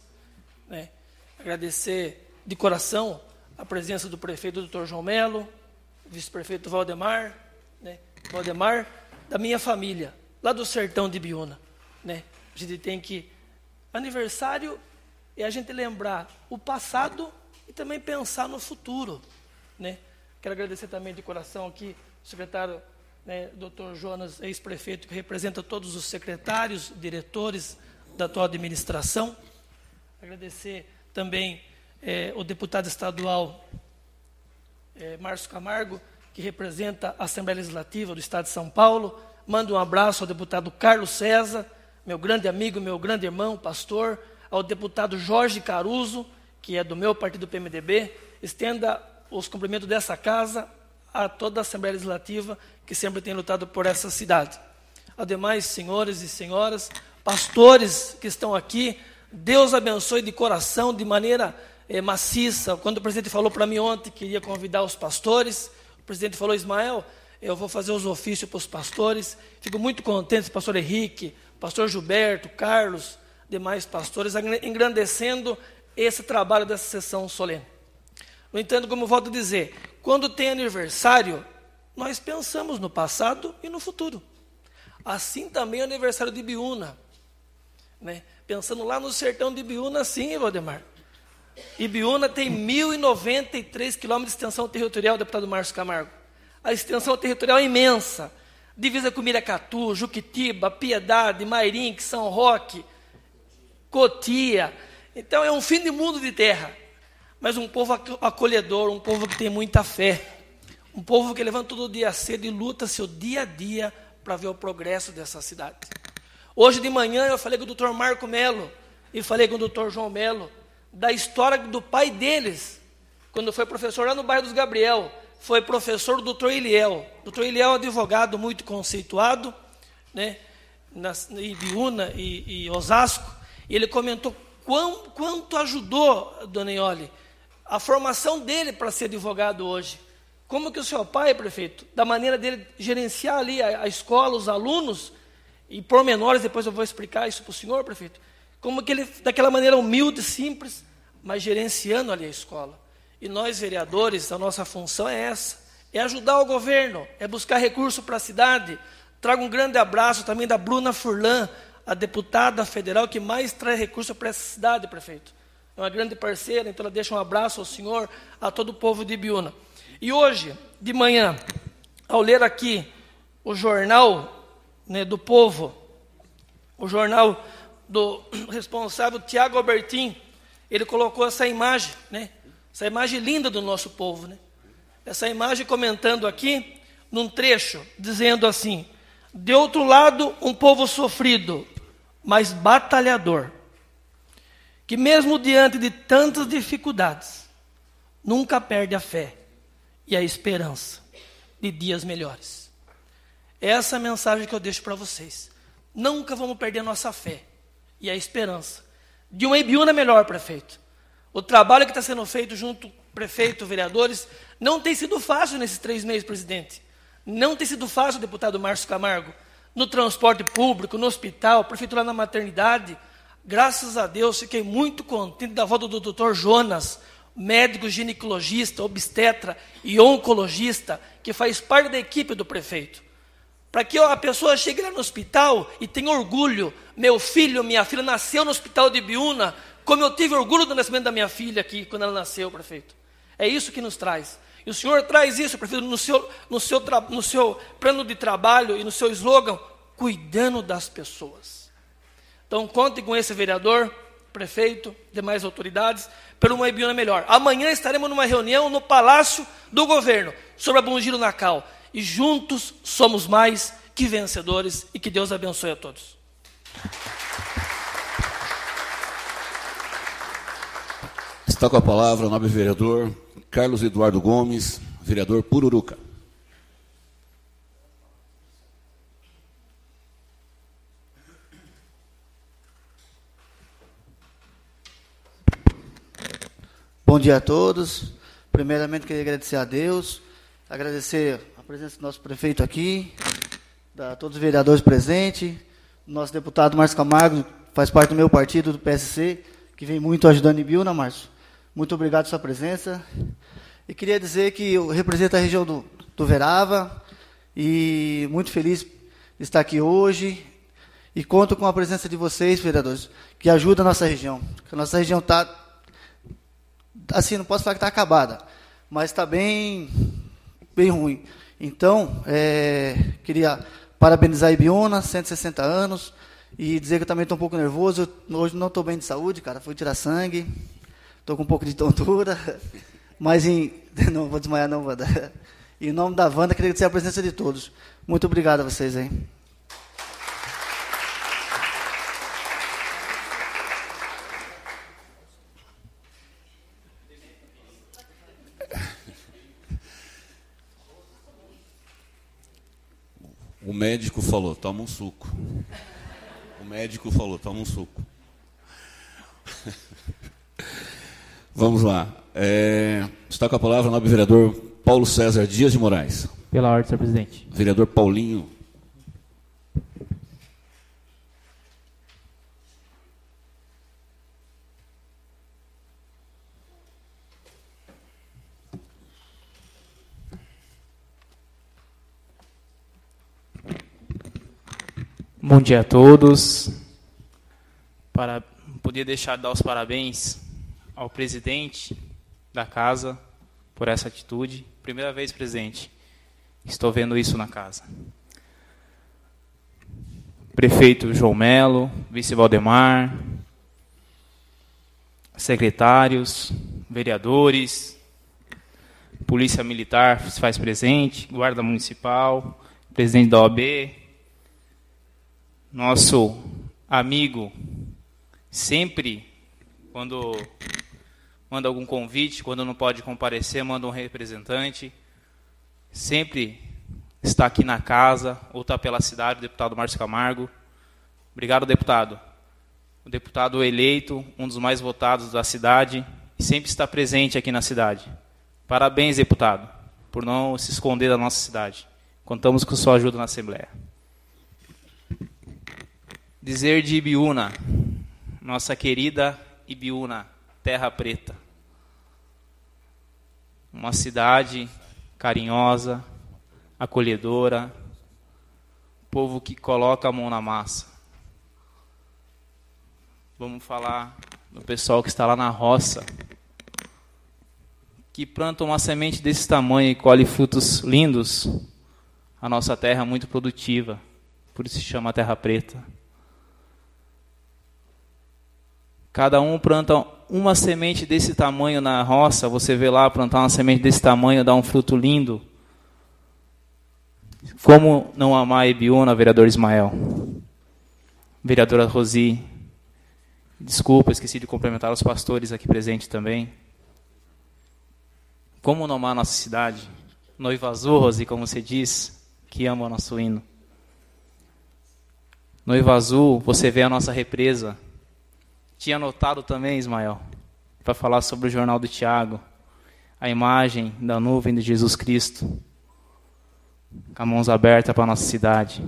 Agradecer de coração a presença do prefeito Dr. João Melo, vice-prefeito Valdemar, Valdemar, da minha família, lá do sertão de Ibiúna. A gente tem que... Aniversário é a gente lembrar o passado e também pensar no futuro. Quero agradecer também de coração aqui o secretário, Dr. Jonas, ex-prefeito, que representa todos os secretários, diretores da atual administração. Agradecer também o deputado estadual Márcio Camargo, que representa a Assembleia Legislativa do Estado de São Paulo. Mando um abraço ao deputado Carlos César, meu grande amigo, meu grande irmão, pastor, ao deputado Jorge Caruso, que é do meu partido PMDB. Estenda os cumprimentos dessa casa a toda a Assembleia Legislativa, que sempre tem lutado por essa cidade. Aos demais senhores e senhoras, pastores que estão aqui, Deus abençoe de coração, de maneira maciça. Quando o presidente falou para mim ontem que iria convidar os pastores, o presidente falou: Ismael, eu vou fazer os ofícios para os pastores. Fico muito contente, pastor Henrique, pastor Gilberto, Carlos, demais pastores, engrandecendo esse trabalho dessa sessão solene. No entanto, como eu volto a dizer, quando tem aniversário, nós pensamos no passado e no futuro. Assim também é o aniversário de Ibiúna. Pensando lá no sertão de Ibiúna, sim, Valdemar. Ibiúna tem 1.093 quilômetros de extensão territorial, deputado Márcio Camargo. A extensão territorial é imensa. Divisa com Miracatu, Juquitiba, Piedade, Mairim, São Roque, Cotia. Então é um fim de mundo de terra. mas um povo acolhedor, um povo que tem muita fé, um povo que levanta todo dia cedo e luta seu dia a dia para ver o progresso dessa cidade. Hoje de manhã eu falei com o Dr. Marco Melo e falei com o Dr. João Melo da história do pai deles, quando foi professor lá no bairro dos Gabriel, foi professor do Dr. Eliel. O Dr. Eliel é um advogado muito conceituado, né, em Ibiúna e Osasco, e ele comentou quanto ajudou, Dona Iole, a formação dele para ser advogado hoje. Como que o seu pai, prefeito, da maneira dele gerenciar ali a escola, os alunos, e pormenores, depois eu vou explicar isso para o senhor, prefeito, como que ele, daquela maneira humilde, simples, mas gerenciando ali a escola. E nós, vereadores, a nossa função é essa, é ajudar o governo, é buscar recurso para a cidade. Trago um grande abraço também da Bruna Furlan, a deputada federal que mais traz recurso para essa cidade, prefeito. É uma grande parceira, então ela deixa um abraço ao senhor, a todo o povo de Ibiúna. E hoje, de manhã, ao ler aqui o jornal, né, do povo, o jornal do responsável Tiago Albertin, ele colocou essa imagem, né, essa imagem linda do nosso povo, né? Essa imagem comentando aqui, num trecho, dizendo assim: de outro lado, um povo sofrido, mas batalhador, que mesmo diante de tantas dificuldades, nunca perde a fé e a esperança de dias melhores. Essa é a mensagem que eu deixo para vocês. Nunca vamos perder a nossa fé e a esperança de uma Ibiúna melhor, prefeito. O trabalho que está sendo feito junto, prefeito, vereadores, não tem sido fácil nesses 3 meses, presidente. Não tem sido fácil, deputado Márcio Camargo, no transporte público, no hospital, prefeito lá na maternidade. Graças a Deus, fiquei muito contente da volta do doutor Jonas, médico ginecologista, obstetra e oncologista, que faz parte da equipe do prefeito. Para que a pessoa chegue lá no hospital e tenha orgulho. Meu filho, minha filha nasceu no hospital de Ibiúna, como eu tive orgulho do nascimento da minha filha aqui, quando ela nasceu, prefeito. É isso que nos traz. E o senhor traz isso, prefeito, no seu plano de trabalho e no seu slogan, cuidando das pessoas. Então, contem com esse vereador, prefeito, demais autoridades, por uma Ibiúna melhor. Amanhã estaremos numa reunião no Palácio do Governo, sobre a Bom Giro Nacal. E juntos somos mais que vencedores, e que Deus abençoe a todos. Está com a palavra o nobre vereador Carlos Eduardo Gomes, vereador Pururuca. Bom dia a todos. Primeiramente, queria agradecer a Deus, agradecer a presença do nosso prefeito aqui, a todos os vereadores presentes, nosso deputado Márcio Camargo, faz parte do meu partido, do PSC, que vem muito ajudando em Ibiúna, Márcio. Muito obrigado pela sua presença. E queria dizer que eu represento a região do Verava, e muito feliz de estar aqui hoje, e conto com a presença de vocês, vereadores, que ajuda a nossa região. A nossa região está, assim, não posso falar que está acabada, mas está bem ruim. Então, queria parabenizar a Ibiúna, 160 anos, e dizer que eu também estou um pouco nervoso. Hoje não estou bem de saúde, cara, fui tirar sangue, estou com um pouco de tontura, mas não vou desmaiar não, Wanda. Em nome da Wanda, queria agradecer a presença de todos. Muito obrigado a vocês aí. O médico falou, toma um suco. O médico falou, toma um suco. Vamos lá. Está com a palavra o nobre vereador Paulo César Dias de Moraes. Pela ordem, senhor presidente. Vereador Paulinho. Bom dia a todos. Para poder deixar de dar os parabéns ao presidente da casa por essa atitude. Primeira vez, presidente, estou vendo isso na casa. Prefeito João Melo, vice Valdemar, secretários, vereadores, Polícia Militar se faz presente, Guarda Municipal, presidente da OAB, nosso amigo, sempre, quando manda algum convite, quando não pode comparecer, manda um representante, sempre está aqui na casa, ou está pela cidade, o deputado Márcio Camargo. Obrigado, deputado. O deputado eleito, um dos mais votados da cidade, e sempre está presente aqui na cidade. Parabéns, deputado, por não se esconder da nossa cidade. Contamos com sua ajuda na Assembleia. Dizer de Ibiúna, nossa querida Ibiúna, Terra Preta. Uma cidade carinhosa, acolhedora, povo que coloca a mão na massa. Vamos falar do pessoal que está lá na roça, que planta uma semente desse tamanho e colhe frutos lindos. A nossa terra é muito produtiva, por isso se chama Terra Preta. Cada um planta uma semente desse tamanho na roça, você vê lá plantar uma semente desse tamanho, dá um fruto lindo. Como não amar Ibiúna, vereador Ismael? Vereadora Rosi, desculpa, esqueci de cumprimentar os pastores aqui presentes também. Como não amar a nossa cidade? Noiva azul, Rosi, como você diz, que ama o nosso hino. Noiva azul, você vê a nossa represa. Tinha anotado também, Ismael, para falar sobre o jornal do Tiago, a imagem da nuvem de Jesus Cristo, com as mãos abertas para a nossa cidade.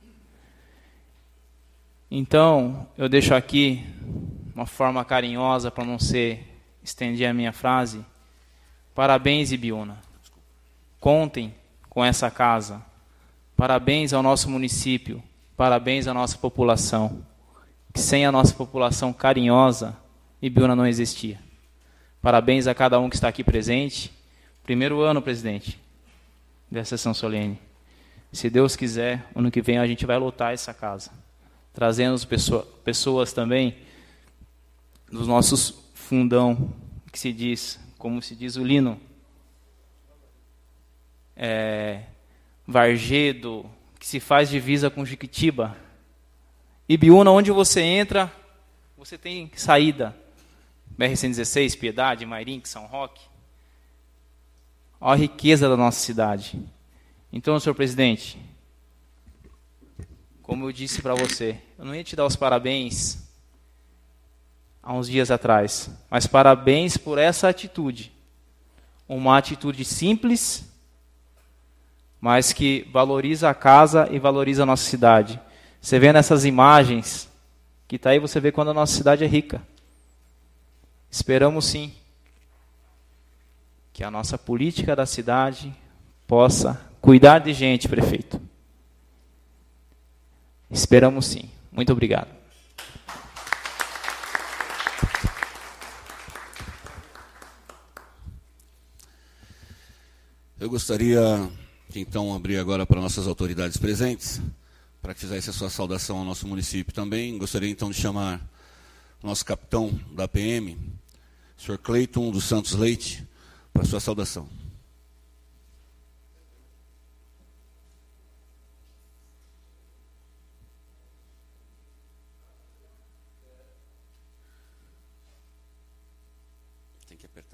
Então, eu deixo aqui uma forma carinhosa para não estender a minha frase. Parabéns, Ibiúna. Contem com essa casa. Parabéns ao nosso município. Parabéns à nossa população. Que sem a nossa população carinhosa, Ibiúna não existia. Parabéns a cada um que está aqui presente. Primeiro ano, presidente, dessa sessão solene. Se Deus quiser, ano que vem a gente vai lotar essa casa, trazendo pessoas também dos nossos fundão, que se diz, como se diz o Lino, Vargedo, que se faz divisa com Jequitiba. Ibiúna, onde você entra, você tem saída. BR-116, Piedade, Mairim, São Roque. Olha a riqueza da nossa cidade. Então, senhor presidente, como eu disse para você, eu não ia te dar os parabéns há uns dias atrás, mas parabéns por essa atitude. Uma atitude simples, mas que valoriza a casa e valoriza a nossa cidade. Você vê nessas imagens que está aí, você vê quando a nossa cidade é rica. Esperamos sim que a nossa política da cidade possa cuidar de gente, prefeito. Esperamos sim. Muito obrigado. Eu gostaria de então abrir agora para nossas autoridades presentes, para que fizesse a sua saudação ao nosso município também. Gostaria então de chamar o nosso capitão da PM, senhor Cleiton dos Santos Leite, para a sua saudação. Tem que apertar.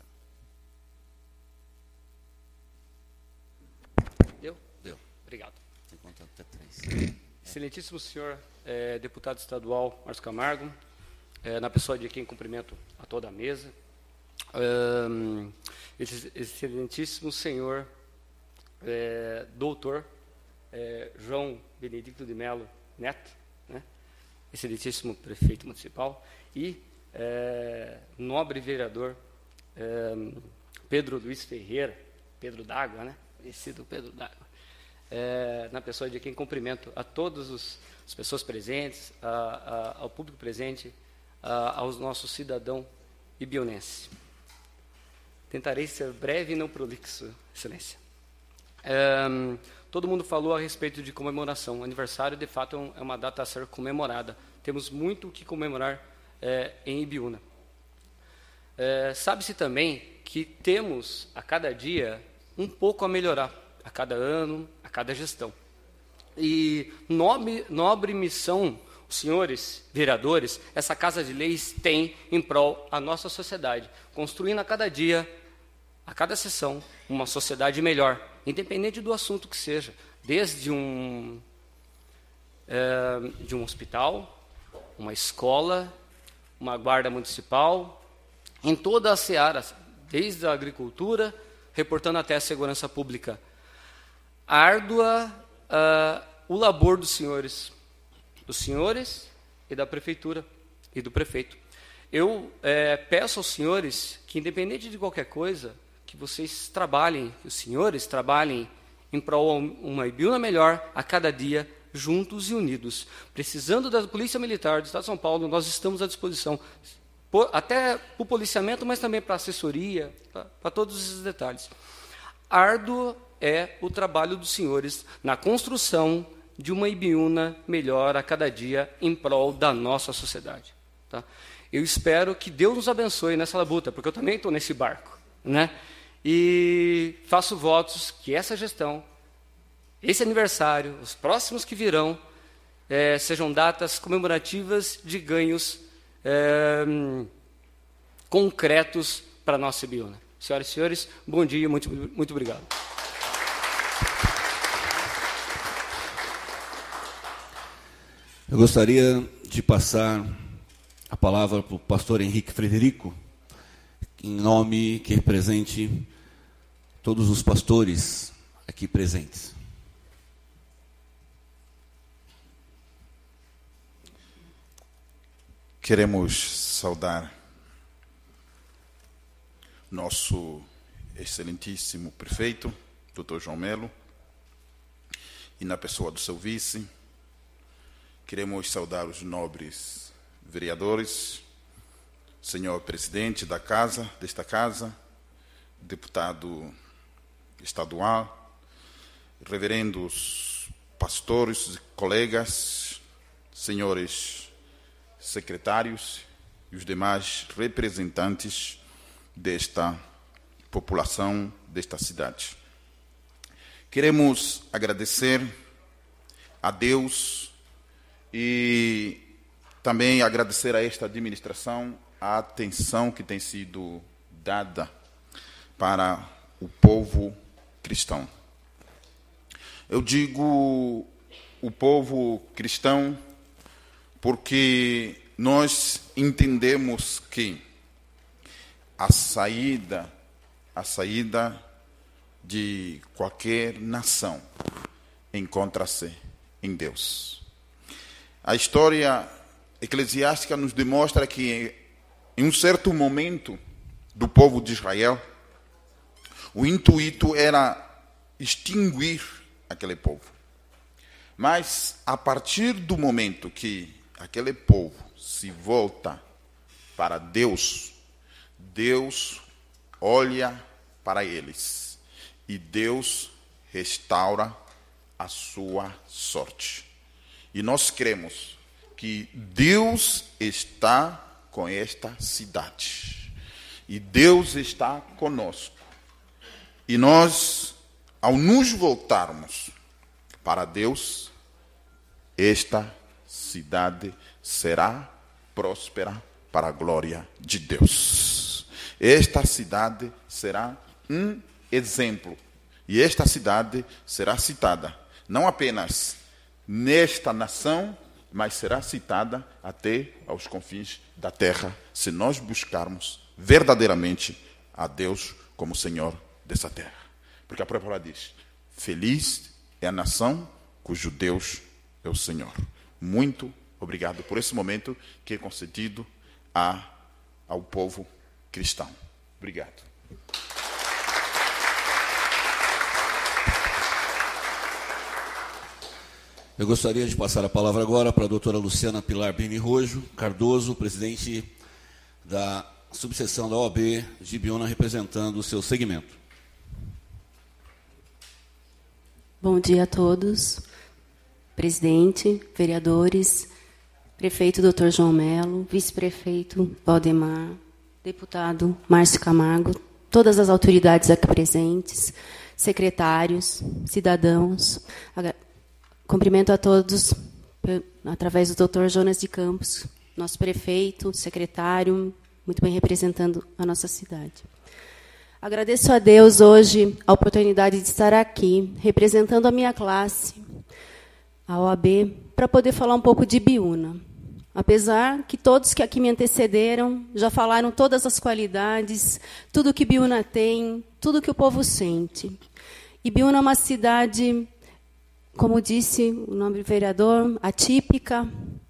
Deu? Deu. Obrigado. Tem que contar até 3. Excelentíssimo senhor deputado estadual Márcio Camargo, na pessoa de quem cumprimento a toda a mesa, excelentíssimo senhor doutor João Benedicto de Melo Neto, né? Excelentíssimo prefeito municipal, e nobre vereador Pedro Luiz Ferreira, Pedro d'Água, né? Conhecido Pedro d'Água. Na pessoa de quem cumprimento a todas as pessoas presentes, ao público presente, aos nossos cidadãos ibiunenses. Tentarei ser breve e não prolixo, excelência. Todo mundo falou a respeito de comemoração. O aniversário, de fato, é uma data a ser comemorada. Temos muito o que comemorar em Ibiúna. sabe-se também que temos, a cada dia, um pouco a melhorar, a cada ano, a cada gestão. E nobre missão, os senhores vereadores, essa Casa de Leis tem em prol a nossa sociedade, construindo a cada dia, a cada sessão, uma sociedade melhor, independente do assunto que seja, desde um hospital, uma escola, uma guarda municipal, em toda a seara, desde a agricultura, reportando até a segurança pública. Árdua o labor dos senhores e da prefeitura e do prefeito. Eu peço aos senhores que, independente de qualquer coisa, que vocês trabalhem, que os senhores trabalhem em prol de uma Ibiúna melhor a cada dia, juntos e unidos. Precisando da Polícia Militar do Estado de São Paulo, nós estamos à disposição, até para o policiamento, mas também para a assessoria, para todos esses detalhes. Árduo é o trabalho dos senhores na construção de uma Ibiúna melhor a cada dia em prol da nossa sociedade. Tá? Eu espero que Deus nos abençoe nessa labuta, porque eu também estou nesse barco, né? E faço votos que essa gestão, esse aniversário, os próximos que virão, sejam datas comemorativas de ganhos concretos para a nossa Ibiúna. Senhoras e senhores, bom dia, muito, muito obrigado. Eu gostaria de passar a palavra para o pastor Henrique Frederico, em nome que represente todos os pastores aqui presentes. Queremos saudar nosso excelentíssimo prefeito, Dr. João Melo, e na pessoa do seu vice. Queremos saudar os nobres vereadores, senhor presidente desta casa, deputado estadual, reverendos pastores, colegas, senhores secretários e os demais representantes desta população, desta cidade. Queremos agradecer a Deus e também agradecer a esta administração a atenção que tem sido dada para o povo cristão. Eu digo o povo cristão porque nós entendemos que a saída de qualquer nação encontra-se em Deus. A história eclesiástica nos demonstra que, em um certo momento do povo de Israel, o intuito era extinguir aquele povo. Mas, a partir do momento que aquele povo se volta para Deus, Deus olha para eles e Deus restaura a sua sorte. E nós cremos que Deus está com esta cidade. E Deus está conosco. E nós, ao nos voltarmos para Deus, esta cidade será próspera para a glória de Deus. Esta cidade será um exemplo. E esta cidade será citada, não apenas nesta nação, mas será citada até aos confins da terra, se nós buscarmos verdadeiramente a Deus como Senhor dessa terra. Porque a própria palavra diz: feliz é a nação cujo Deus é o Senhor. Muito obrigado por esse momento que é concedido ao povo cristão. Obrigado. Eu gostaria de passar a palavra agora para a doutora Luciana Pilar Benirrojo Cardoso, presidente da subseção da OAB de Ibiúna, representando o seu segmento. Bom dia a todos, presidente, vereadores, prefeito Dr. João Melo, vice-prefeito Valdemar, deputado Márcio Camargo, todas as autoridades aqui presentes, secretários, cidadãos. Cumprimento a todos através do Dr. Jonas de Campos, nosso prefeito, secretário, muito bem representando a nossa cidade. Agradeço a Deus hoje a oportunidade de estar aqui, representando a minha classe, a OAB, para poder falar um pouco de Ibiúna. Apesar que todos que aqui me antecederam já falaram todas as qualidades, tudo que Ibiúna tem, tudo que o povo sente. Ibiúna é uma cidade, como disse o nobre vereador, atípica,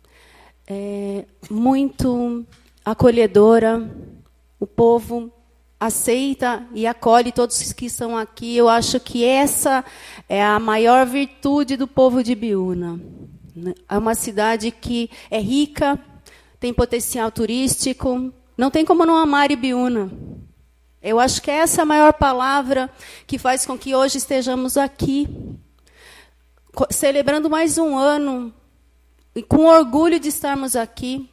muito acolhedora. O povo aceita e acolhe todos que estão aqui. Eu acho que essa é a maior virtude do povo de Ibiúna. É uma cidade que é rica, tem potencial turístico, não tem como não amar Ibiúna. Eu acho que essa é a maior palavra que faz com que hoje estejamos aqui, celebrando mais um ano, e com orgulho de estarmos aqui,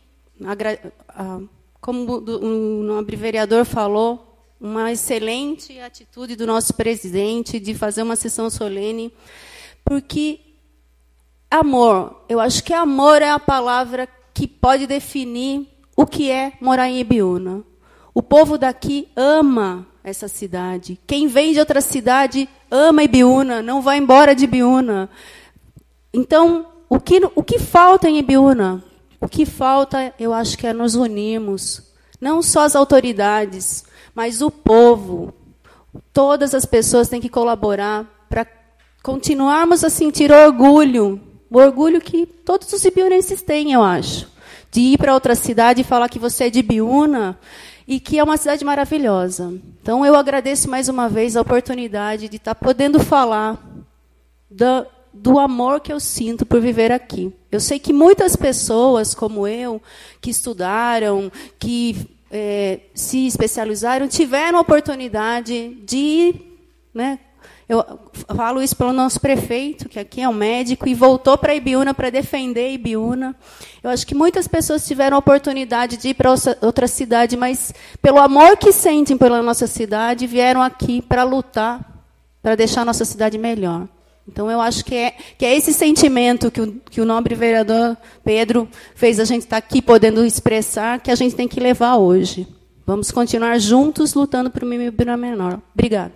como o nobre vereador falou, uma excelente atitude do nosso presidente de fazer uma sessão solene, porque amor, eu acho que amor é a palavra que pode definir o que é morar em Ibiúna. O povo daqui ama essa cidade. Quem vem de outra cidade ama Ibiúna, não vai embora de Ibiúna. Então, o que falta em Ibiúna? O que falta, eu acho que é nos unirmos. Não só as autoridades, mas o povo. Todas as pessoas têm que colaborar para continuarmos a sentir orgulho. O orgulho que todos os ibiunenses têm, eu acho. De ir para outra cidade e falar que você é de Ibiúna e que é uma cidade maravilhosa. Então, eu agradeço mais uma vez a oportunidade de estar podendo falar do amor que eu sinto por viver aqui. Eu sei que muitas pessoas, como eu, que estudaram, que se especializaram, tiveram a oportunidade de ir, né? Eu falo isso pelo nosso prefeito, que aqui é um médico, e voltou para Ibiúna para defender Ibiúna. Eu acho que muitas pessoas tiveram a oportunidade de ir para outra cidade, mas, pelo amor que sentem pela nossa cidade, vieram aqui para lutar, para deixar a nossa cidade melhor. Então, eu acho que é esse sentimento que o nobre vereador Pedro fez a gente estar aqui podendo expressar, que a gente tem que levar hoje. Vamos continuar juntos lutando por uma Ibiúna menor. Obrigada.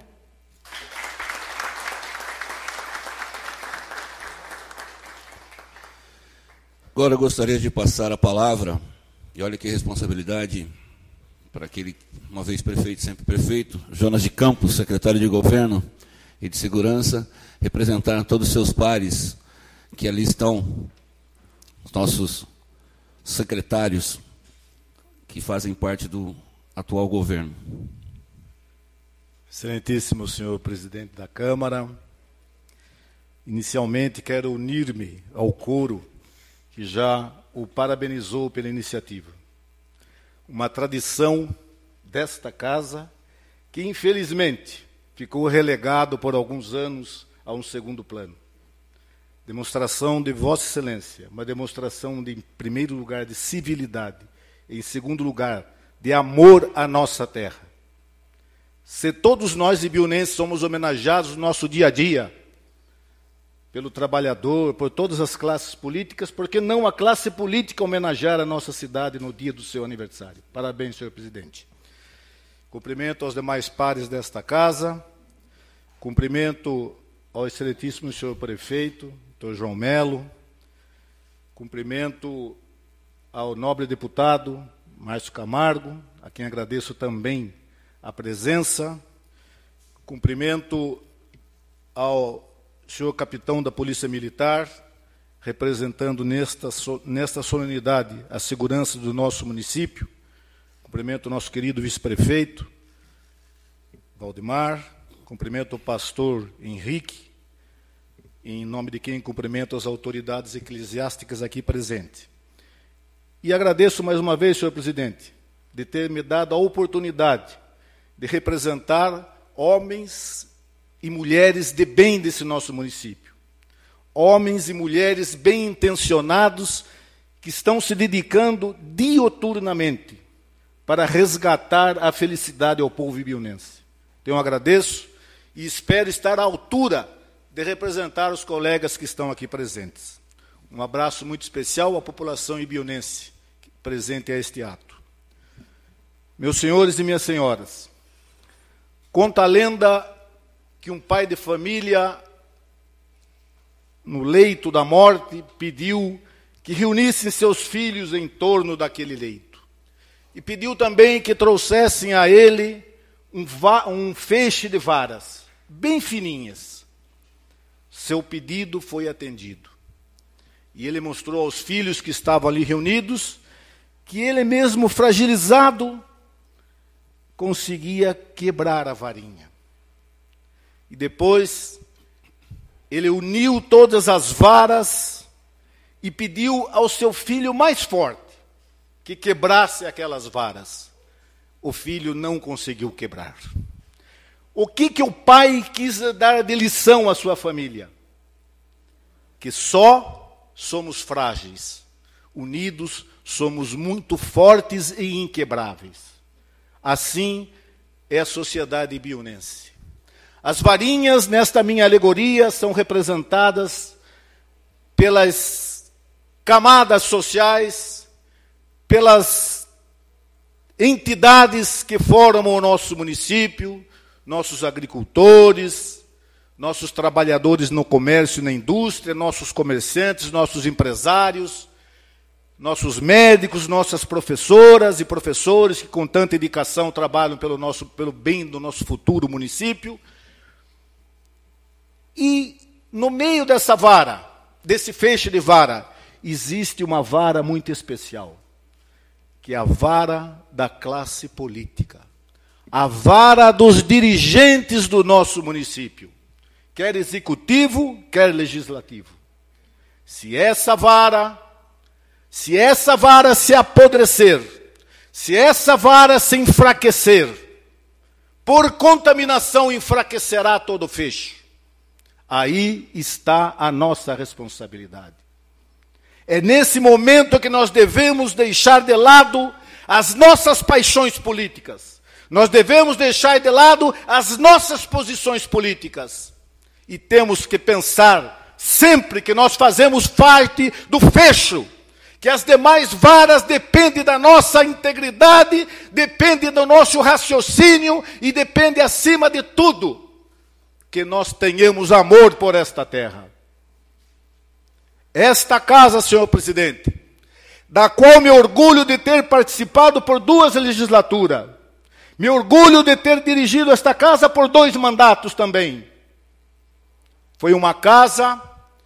Agora eu gostaria de passar a palavra, e olha que responsabilidade, para aquele, uma vez prefeito, sempre prefeito, Jonas de Campos, secretário de Governo e de Segurança, representar todos os seus pares, que ali estão, os nossos secretários, que fazem parte do atual governo. Excelentíssimo senhor presidente da Câmara, inicialmente quero unir-me ao coro que já o parabenizou pela iniciativa. Uma tradição desta casa que, infelizmente, ficou relegado por alguns anos a um segundo plano. Demonstração de Vossa Excelência, uma demonstração de, em primeiro lugar, de civilidade, em segundo lugar, de amor à nossa terra. Se todos nós ibiunenses somos homenageados no nosso dia a dia, pelo trabalhador, por todas as classes políticas, por que não a classe política homenagear a nossa cidade no dia do seu aniversário? Parabéns, senhor presidente. Cumprimento aos demais pares desta casa, cumprimento ao excelentíssimo senhor prefeito, doutor João Melo, cumprimento ao nobre deputado Márcio Camargo, a quem agradeço também a presença, cumprimento ao senhor capitão da Polícia Militar, representando nesta solenidade a segurança do nosso município. Cumprimento o nosso querido vice-prefeito, Valdemar. Cumprimento o pastor Henrique, em nome de quem cumprimento as autoridades eclesiásticas aqui presentes. E agradeço mais uma vez, senhor presidente, de ter me dado a oportunidade de representar homens e mulheres de bem desse nosso município. Homens e mulheres bem intencionados que estão se dedicando dioturnamente para resgatar a felicidade ao povo ibiunense. Então eu agradeço e espero estar à altura de representar os colegas que estão aqui presentes. Um abraço muito especial à população ibiunense presente a este ato. Meus senhores e minhas senhoras, conta a lenda que um pai de família, no leito da morte, pediu que reunissem seus filhos em torno daquele leito. E pediu também que trouxessem a ele um feixe de varas, bem fininhas. Seu pedido foi atendido. E ele mostrou aos filhos que estavam ali reunidos que ele mesmo, fragilizado, conseguia quebrar a varinha. E depois, ele uniu todas as varas e pediu ao seu filho mais forte que quebrasse aquelas varas. O filho não conseguiu quebrar. O que o pai quis dar de lição à sua família? Que só somos frágeis, unidos somos muito fortes e inquebráveis. Assim é a sociedade ibiunense. As varinhas, nesta minha alegoria, são representadas pelas camadas sociais, pelas entidades que formam o nosso município, nossos agricultores, nossos trabalhadores no comércio e na indústria, nossos comerciantes, nossos empresários, nossos médicos, nossas professoras e professores que com tanta dedicação trabalham pelo bem do nosso futuro município. E no meio dessa vara, desse feixe de vara, existe uma vara muito especial, que é a vara da classe política, a vara dos dirigentes do nosso município, quer executivo, quer legislativo. Se essa vara se apodrecer, se essa vara se enfraquecer, por contaminação enfraquecerá todo o feixe. Aí está a nossa responsabilidade. É nesse momento que nós devemos deixar de lado as nossas paixões políticas. Nós devemos deixar de lado as nossas posições políticas. E temos que pensar, sempre que nós fazemos parte do fecho, que as demais varas dependem da nossa integridade, dependem do nosso raciocínio e dependem, acima de tudo, que nós tenhamos amor por esta terra. Esta casa, senhor presidente, da qual me orgulho de ter participado por 2 legislaturas, me orgulho de ter dirigido esta casa por 2 mandatos também. Foi uma casa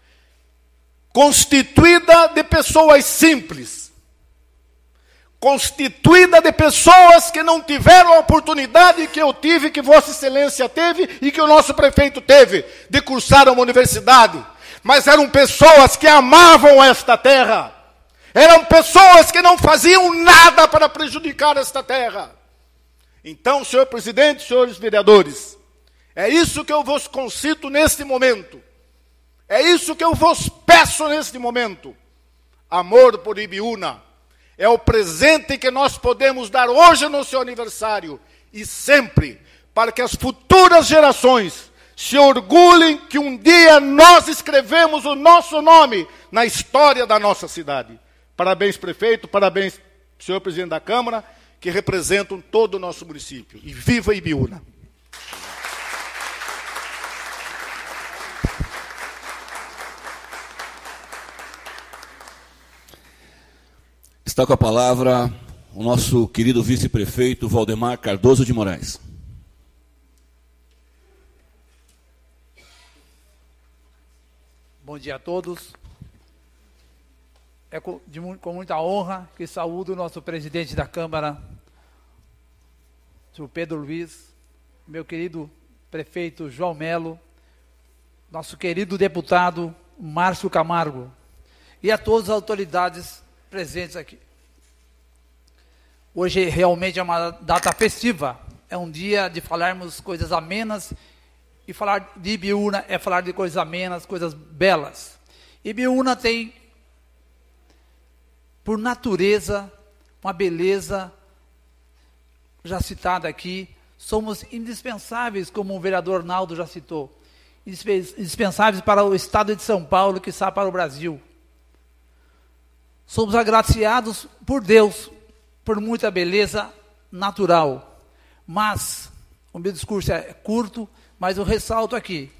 constituída de pessoas simples, constituída de pessoas que não tiveram a oportunidade que eu tive, que Vossa Excelência teve e que o nosso prefeito teve, de cursar uma universidade. Mas eram pessoas que amavam esta terra. Eram pessoas que não faziam nada para prejudicar esta terra. Então, senhor presidente, senhores vereadores, é isso que eu vos concito neste momento. É isso que eu vos peço neste momento. Amor por Ibiúna. É o presente que nós podemos dar hoje no seu aniversário e sempre, para que as futuras gerações se orgulhem que um dia nós escrevemos o nosso nome na história da nossa cidade. Parabéns, prefeito, parabéns, senhor presidente da Câmara, que representam todo o nosso município. E viva Ibiúna! Está com a palavra o nosso querido vice-prefeito Valdemar Cardoso de Moraes. Bom dia a todos. É com muita honra que saúdo o nosso presidente da Câmara, senhor Pedro Luiz, meu querido prefeito João Melo, nosso querido deputado Márcio Camargo e a todas as autoridades presentes aqui. Hoje realmente é uma data festiva, é um dia de falarmos coisas amenas, e falar de Ibiúna é falar de coisas amenas, coisas belas. Ibiúna tem, por natureza, uma beleza já citada aqui, somos indispensáveis, como o vereador Naldo já citou, indispensáveis para o Estado de São Paulo, que está para o Brasil. Somos agraciados por Deus, por muita beleza natural. Mas, o meu discurso é curto, mas eu ressalto aqui.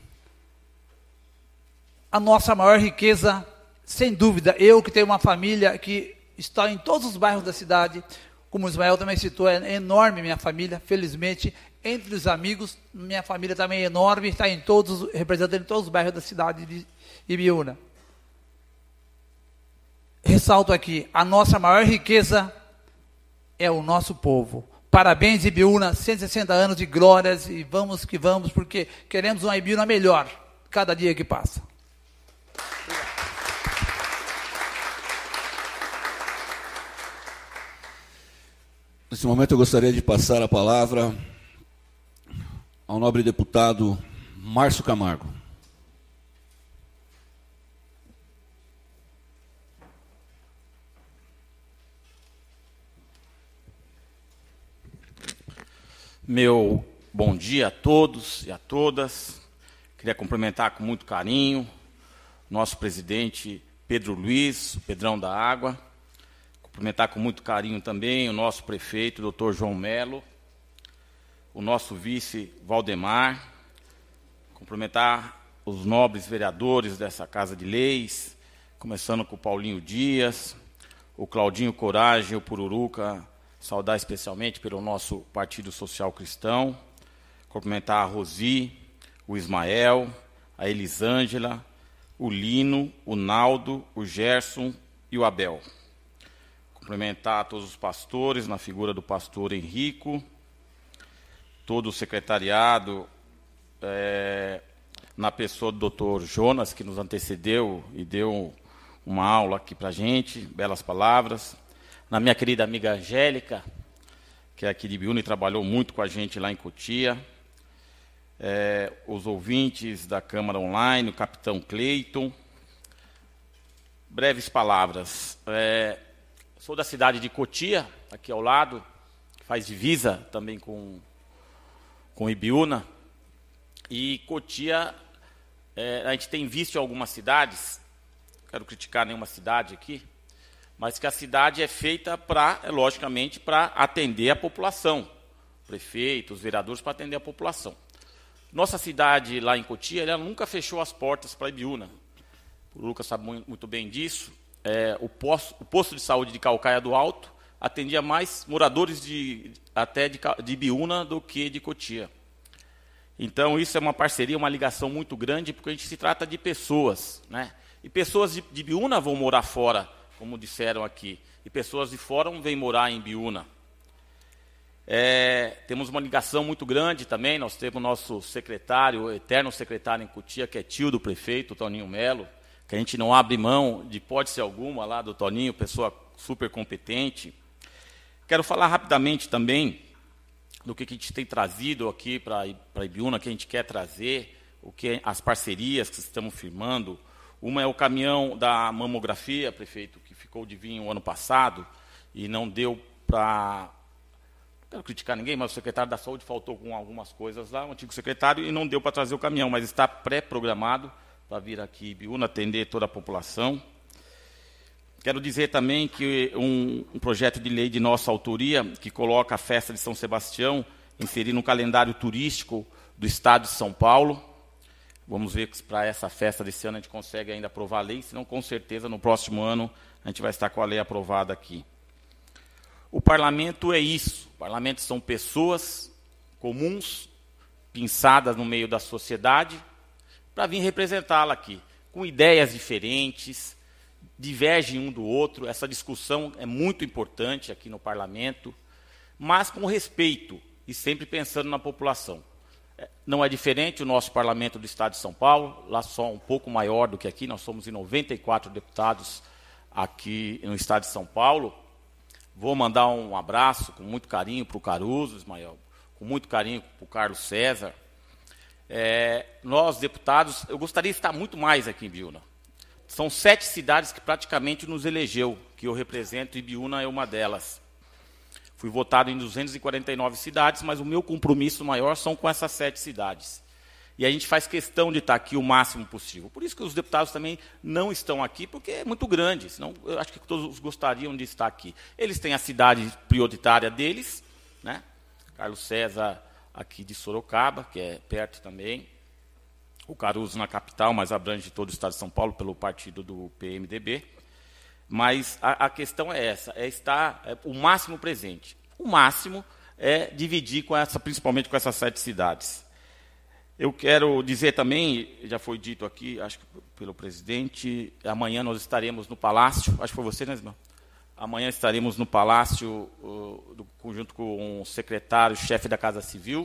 A nossa maior riqueza, sem dúvida, eu que tenho uma família que está em todos os bairros da cidade, como o Ismael também citou, é enorme minha família, felizmente, entre os amigos, minha família também é enorme, está representando em todos os bairros da cidade de Ibiúna. Ressalto aqui, a nossa maior riqueza é o nosso povo. Parabéns, Ibiúna, 160 anos de glórias, e vamos que vamos, porque queremos uma Ibiúna melhor, cada dia que passa. Nesse momento eu gostaria de passar a palavra ao nobre deputado Márcio Camargo. Meu bom dia a todos e a todas. Queria cumprimentar com muito carinho nosso presidente Pedro Luiz, o Pedrão da Água. Cumprimentar com muito carinho também o nosso prefeito, doutor João Melo, o nosso vice Valdemar. Cumprimentar os nobres vereadores dessa Casa de Leis, começando com o Paulinho Dias, o Claudinho Coragem, o Pururuca, saudar especialmente pelo nosso Partido Social Cristão, cumprimentar a Rosi, o Ismael, a Elisângela, o Lino, o Naldo, o Gerson e o Abel. Cumprimentar todos os pastores, na figura do pastor Henrico, todo o secretariado, na pessoa do doutor Jonas, que nos antecedeu e deu uma aula aqui para a gente, belas palavras. Na minha querida amiga Angélica, que é aqui de Ibiúna e trabalhou muito com a gente lá em Cotia. Os ouvintes da Câmara Online, o capitão Cleiton. Breves palavras. Sou da cidade de Cotia, aqui ao lado, que faz divisa também com Ibiúna. E Cotia, a gente tem visto em algumas cidades, não quero criticar nenhuma cidade aqui, mas que a cidade é feita logicamente, para atender a população. Prefeitos, vereadores, para atender a população. Nossa cidade lá em Cotia, ela nunca fechou as portas para Ibiúna. O Lucas sabe muito bem disso. O posto de saúde de Calcaia do Alto atendia mais moradores de Ibiúna do que de Cotia. Então, isso é uma parceria, uma ligação muito grande, porque a gente se trata de pessoas, né? E pessoas de Ibiúna vão morar fora, como disseram aqui, e pessoas de fora vêm morar em Ibiúna. Temos uma ligação muito grande também, nós temos o nosso secretário, o eterno secretário em Cotia, que é tio do prefeito, Toninho Melo, que a gente não abre mão de hipótese alguma lá do Toninho, pessoa super competente. Quero falar rapidamente também do que a gente tem trazido aqui para Ibiúna, que a gente quer trazer, as parcerias que estamos firmando. Uma é o caminhão da mamografia, prefeito, que ficou de vir o ano passado e não deu para... Não quero criticar ninguém, mas o secretário da Saúde faltou com algumas coisas lá, o antigo secretário, e não deu para trazer o caminhão, mas está pré-programado para vir aqui em Ibiúna, atender toda a população. Quero dizer também que um projeto de lei de nossa autoria, que coloca a festa de São Sebastião, inserir no calendário turístico do Estado de São Paulo. Vamos ver se para essa festa desse ano a gente consegue ainda aprovar a lei, senão com certeza no próximo ano a gente vai estar com a lei aprovada aqui. O parlamento é isso. O parlamento são pessoas comuns, pinçadas no meio da sociedade, para vir representá-la aqui, com ideias diferentes, divergem um do outro. Essa discussão é muito importante aqui no parlamento, mas com respeito e sempre pensando na população. Não é diferente o nosso parlamento do Estado de São Paulo, lá só um pouco maior do que aqui, nós somos em 94 deputados aqui no Estado de São Paulo. Vou mandar um abraço com muito carinho para o Caruso, Ismael, com muito carinho para o Carlos César. Nós, deputados, eu gostaria de estar muito mais aqui em Ibiúna. São 7 cidades que praticamente nos elegeu, que eu represento, e Ibiúna é uma delas. Fui votado em 249 cidades, mas o meu compromisso maior são com essas 7 cidades. E a gente faz questão de estar aqui o máximo possível. Por isso que os deputados também não estão aqui, porque é muito grande, senão eu acho que todos gostariam de estar aqui. Eles têm a cidade prioritária deles, né? Carlos César, aqui de Sorocaba, que é perto também. O Caruso na capital, mas abrange todo o estado de São Paulo, pelo partido do PMDB. Mas a questão é essa, é estar o máximo presente. O máximo é dividir com principalmente com essas 7 cidades. Eu quero dizer também, já foi dito aqui, acho que pelo presidente, amanhã nós estaremos no Palácio, acho que foi você, né, Ismael? Amanhã estaremos no Palácio, junto com o secretário-chefe da Casa Civil,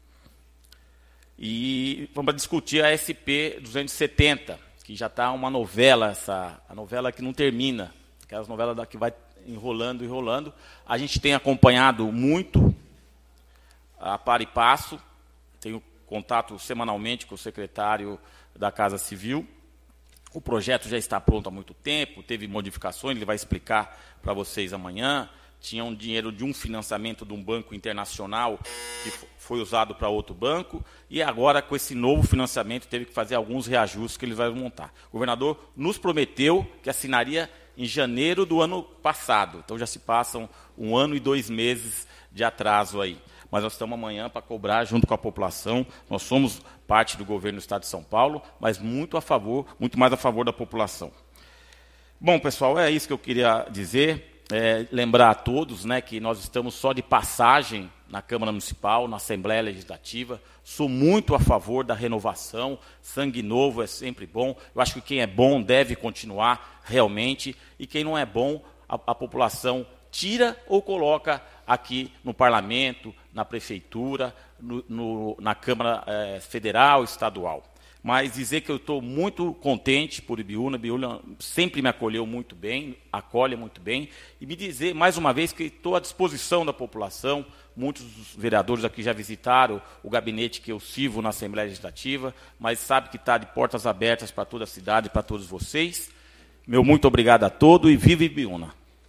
e vamos discutir a SP 270, que já está uma novela, a novela que não termina, aquelas novelas que vai enrolando. A gente tem acompanhado muito a par e passo, tenho contato semanalmente com o secretário da Casa Civil. O projeto já está pronto há muito tempo, teve modificações, ele vai explicar para vocês amanhã. Tinha um dinheiro de um financiamento de um banco internacional que foi usado para outro banco, e agora, com esse novo financiamento, teve que fazer alguns reajustes que ele vai montar. O governador nos prometeu que assinaria em janeiro do ano passado, então já se passam 1 ano e 2 meses de atraso aí. Mas nós estamos amanhã para cobrar junto com a população. Nós somos parte do governo do Estado de São Paulo, mas muito mais a favor da população. Bom, pessoal, é isso que eu queria dizer. Lembrar a todos, né, que nós estamos só de passagem na Câmara Municipal, na Assembleia Legislativa. Sou muito a favor da renovação. Sangue novo é sempre bom. Eu acho que quem é bom deve continuar realmente, e quem não é bom, a população tira ou coloca aqui no Parlamento, na Prefeitura, na Câmara Federal, Estadual. Mas dizer que eu estou muito contente por Ibiúna. Ibiúna sempre me acolheu muito bem, acolhe muito bem. E me dizer, mais uma vez, que estou à disposição da população. Muitos dos vereadores aqui já visitaram o gabinete que eu sirvo na Assembleia Legislativa, mas sabe que está de portas abertas para toda a cidade, para todos vocês. Meu muito obrigado a todos e viva Ibiúna!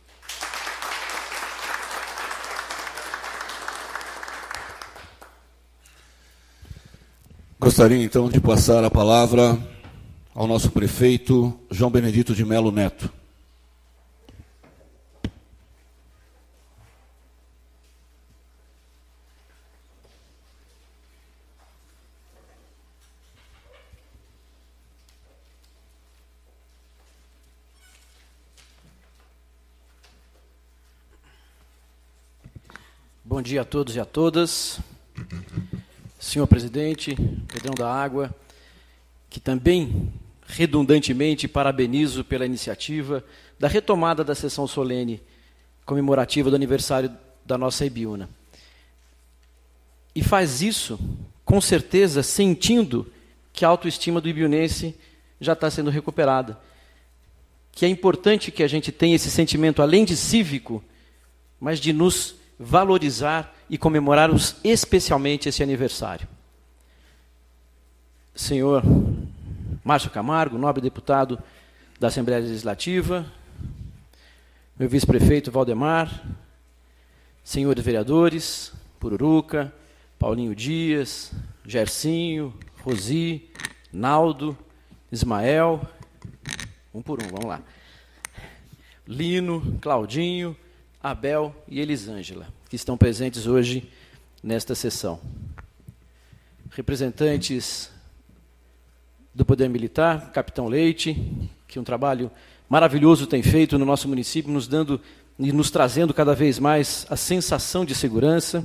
Gostaria, então, de passar a palavra ao nosso prefeito, João Benedito de Melo Neto. Bom dia a todos e a todas. Senhor presidente, Pedrão da Água, que também, redundantemente, parabenizo pela iniciativa da retomada da sessão solene comemorativa do aniversário da nossa Ibiúna. E faz isso, com certeza, sentindo que a autoestima do ibiunense já está sendo recuperada. Que é importante que a gente tenha esse sentimento, além de cívico, mas de nos valorizar e comemorarmos especialmente esse aniversário. Senhor Márcio Camargo, nobre deputado da Assembleia Legislativa, meu vice-prefeito Valdemar, senhores vereadores, Pururuca, Paulinho Dias, Gercinho, Rosi, Naldo, Ismael, um por um, vamos lá. Lino, Claudinho, Abel e Elisângela, que estão presentes hoje nesta sessão. Representantes do Poder Militar, Capitão Leite, que um trabalho maravilhoso tem feito no nosso município, nos dando e nos trazendo cada vez mais a sensação de segurança.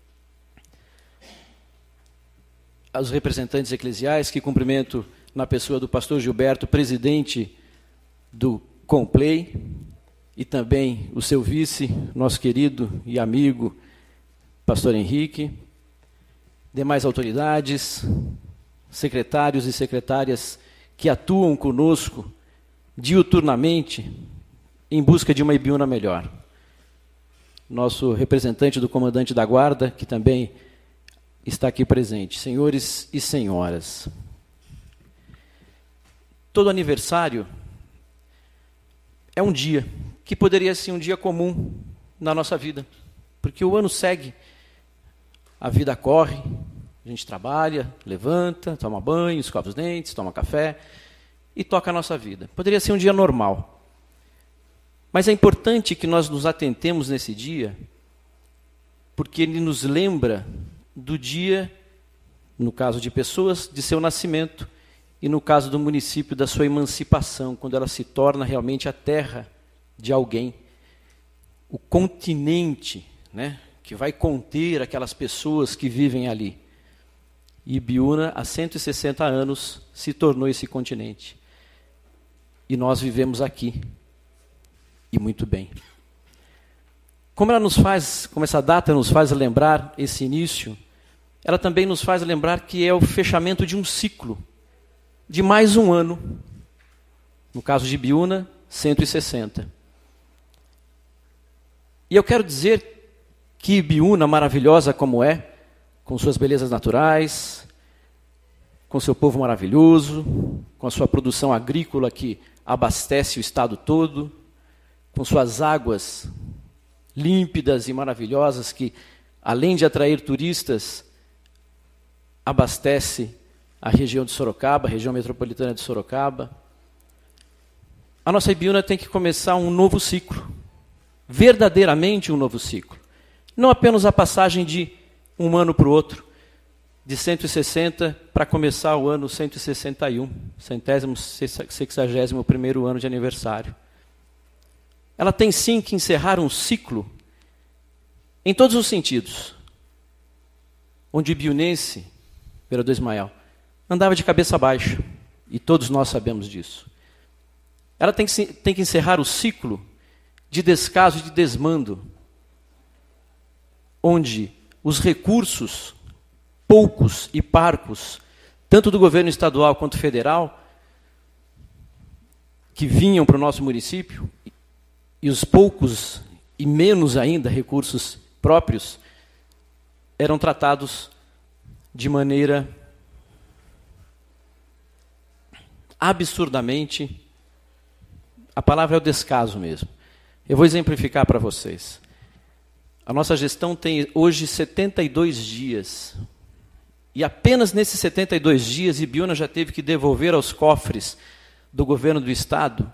Aos representantes eclesiais, que cumprimento na pessoa do pastor Gilberto, presidente do Complay, e também o seu vice, nosso querido e amigo, pastor Henrique, demais autoridades, secretários e secretárias que atuam conosco diuturnamente em busca de uma Ibiúna melhor. Nosso representante do comandante da guarda, que também está aqui presente. Senhores e senhoras, todo aniversário é um dia que poderia ser um dia comum na nossa vida, porque o ano segue, a vida corre, a gente trabalha, levanta, toma banho, escova os dentes, toma café e toca a nossa vida. Poderia ser um dia normal. Mas é importante que nós nos atentemos nesse dia, porque ele nos lembra do dia, no caso de pessoas, de seu nascimento, e no caso do município, da sua emancipação, quando ela se torna realmente a terra de alguém. O continente, né, que vai conter aquelas pessoas que vivem ali. E Ibiúna, há 160 anos, se tornou esse continente. E nós vivemos aqui. E muito bem. Como essa data nos faz lembrar esse início, ela também nos faz lembrar que é o fechamento de um ciclo, de mais um ano. No caso de Ibiúna, 160. E eu quero dizer que Ibiúna, maravilhosa como é, com suas belezas naturais, com seu povo maravilhoso, com a sua produção agrícola que abastece o estado todo, com suas águas límpidas e maravilhosas que, além de atrair turistas, abastece a região de Sorocaba, a região metropolitana de Sorocaba. A nossa Ibiúna tem que começar um novo ciclo, verdadeiramente um novo ciclo. Não apenas a passagem de um ano para o outro, de 160 para começar o ano 161, 161º ano de aniversário. Ela tem sim que encerrar um ciclo em todos os sentidos, onde o ibiunense, vereador Ismael, andava de cabeça baixa, e todos nós sabemos disso. Ela tem que encerrar o ciclo de descaso e de desmando, onde os recursos, poucos e parcos, tanto do governo estadual quanto federal, que vinham para o nosso município, e os poucos e menos ainda recursos próprios, eram tratados de maneira absurdamente, a palavra é o descaso mesmo. Eu vou exemplificar para vocês. A nossa gestão tem hoje 72 dias. E apenas nesses 72 dias, Ibiúna já teve que devolver aos cofres do governo do Estado,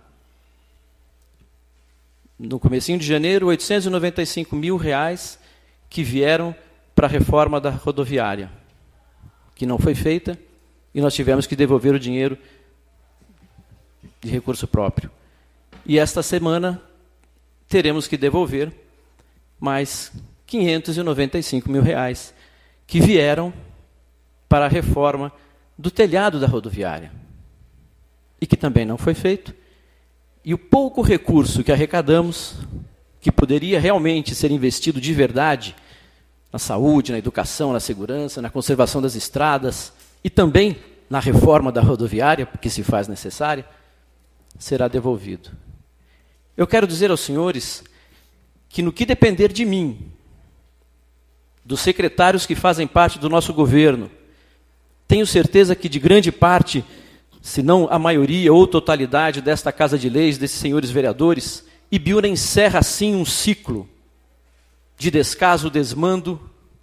no comecinho de janeiro, R$895 mil que vieram para a reforma da rodoviária, que não foi feita, e nós tivemos que devolver o dinheiro de recurso próprio. E esta semana teremos que devolver mais R$595 mil que vieram para a reforma do telhado da rodoviária, e que também não foi feito. E o pouco recurso que arrecadamos, que poderia realmente ser investido de verdade na saúde, na educação, na segurança, na conservação das estradas e também na reforma da rodoviária, que se faz necessária, será devolvido. Eu quero dizer aos senhores que, no que depender de mim, dos secretários que fazem parte do nosso governo, tenho certeza que de grande parte, se não a maioria ou totalidade desta Casa de Leis, desses senhores vereadores, Ibiúna encerra assim um ciclo de descaso, desmando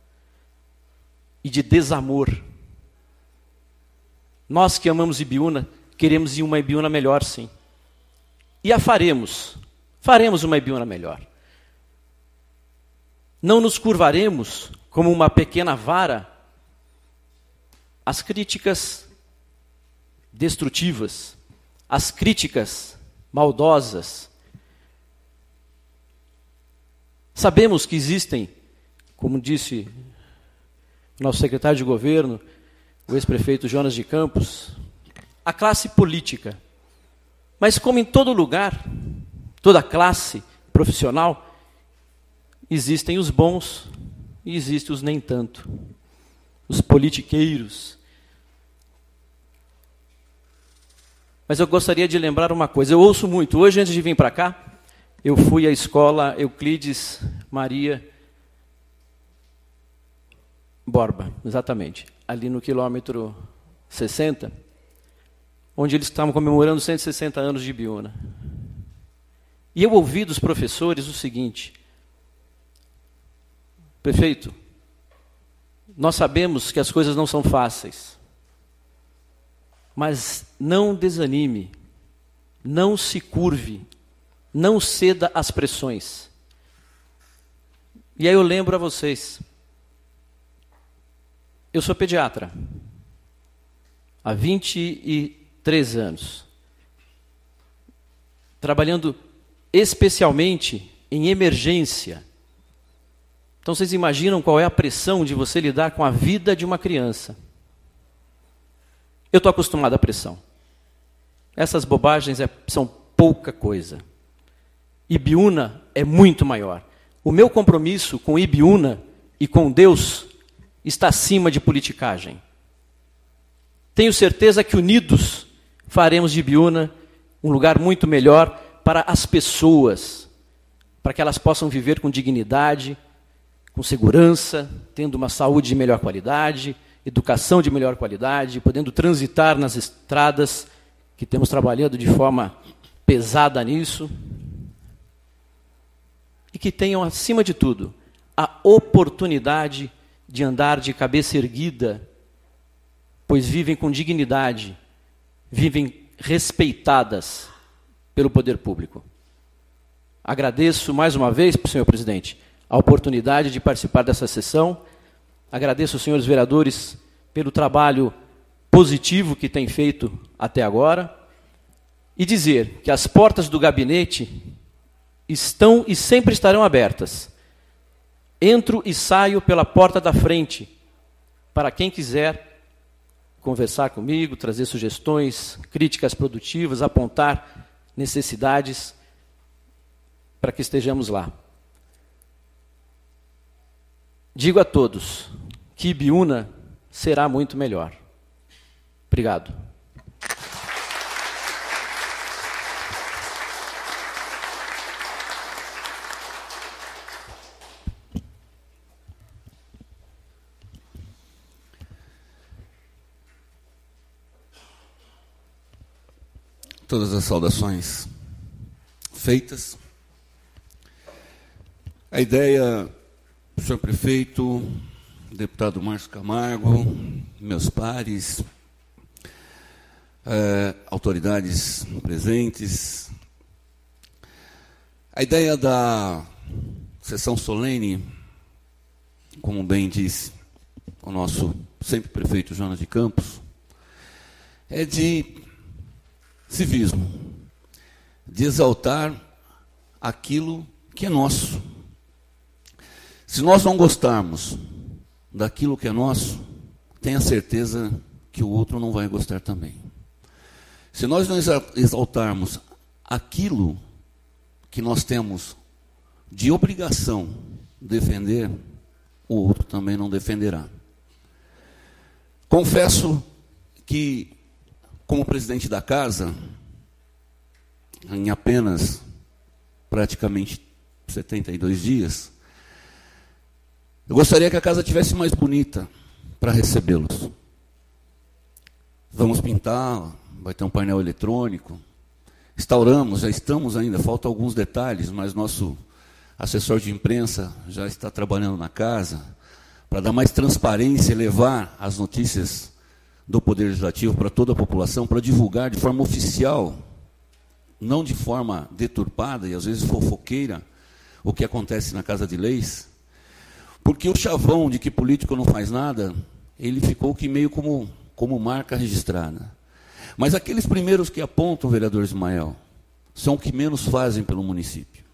e de desamor. Nós que amamos Ibiúna, queremos ir uma Ibiúna melhor, sim. E a faremos. Faremos uma Ibiúna melhor. Não nos curvaremos como uma pequena vara às críticas destrutivas, às críticas maldosas. Sabemos que existem, como disse o nosso secretário de governo, o ex-prefeito Jonas de Campos, a classe política. Mas como em todo lugar, toda classe profissional, existem os bons e existem os nem tanto. Os politiqueiros. Mas eu gostaria de lembrar uma coisa. Eu ouço muito. Hoje, antes de vir para cá, eu fui à escola Euclides Maria Borba, exatamente, ali no quilômetro 60, onde eles estavam comemorando 160 anos de Ibiúna. E eu ouvi dos professores o seguinte: Prefeito, nós sabemos que as coisas não são fáceis, mas não desanime, não se curve, não ceda às pressões. E aí eu lembro a vocês, eu sou pediatra há 23 anos, trabalhando especialmente em emergência. Então vocês imaginam qual é a pressão de você lidar com a vida de uma criança. Eu estou acostumado à pressão. Essas bobagens são pouca coisa. Ibiúna é muito maior. O meu compromisso com Ibiúna e com Deus está acima de politicagem. Tenho certeza que unidos faremos de Ibiúna um lugar muito melhor para as pessoas, para que elas possam viver com dignidade, com segurança, tendo uma saúde de melhor qualidade, educação de melhor qualidade, podendo transitar nas estradas, que temos trabalhado de forma pesada nisso, e que tenham, acima de tudo, a oportunidade de andar de cabeça erguida, pois vivem com dignidade, vivem respeitadas pelo poder público. Agradeço mais uma vez, senhor presidente, a oportunidade de participar dessa sessão. Agradeço aos senhores vereadores pelo trabalho positivo que têm feito até agora e dizer que as portas do gabinete estão e sempre estarão abertas. Entro e saio pela porta da frente para quem quiser conversar comigo, trazer sugestões, críticas produtivas, apontar necessidades para que estejamos lá. Digo a todos que Ibiúna será muito melhor. Obrigado. Todas as saudações feitas. A ideia, senhor prefeito, deputado Márcio Camargo, meus pares, autoridades presentes, a ideia da sessão solene, como bem disse o nosso sempre prefeito Jonas de Campos, é de civismo, de exaltar aquilo que é nosso. Se nós não gostarmos daquilo que é nosso, tenha certeza que o outro não vai gostar também. Se nós não exaltarmos aquilo que nós temos de obrigação defender, o outro também não defenderá. Confesso que, como presidente da casa, em apenas praticamente 72 dias, eu gostaria que a casa tivesse mais bonita para recebê-los. Vamos pintar, vai ter um painel eletrônico. Já estamos ainda, faltam alguns detalhes, mas nosso assessor de imprensa já está trabalhando na casa para dar mais transparência e levar as notícias do Poder Legislativo para toda a população, para divulgar de forma oficial, não de forma deturpada e às vezes fofoqueira, o que acontece na Casa de Leis. Porque o chavão de que político não faz nada, ele ficou que meio como marca registrada. Mas aqueles primeiros que apontam, vereador Ismael, são os que menos fazem pelo município.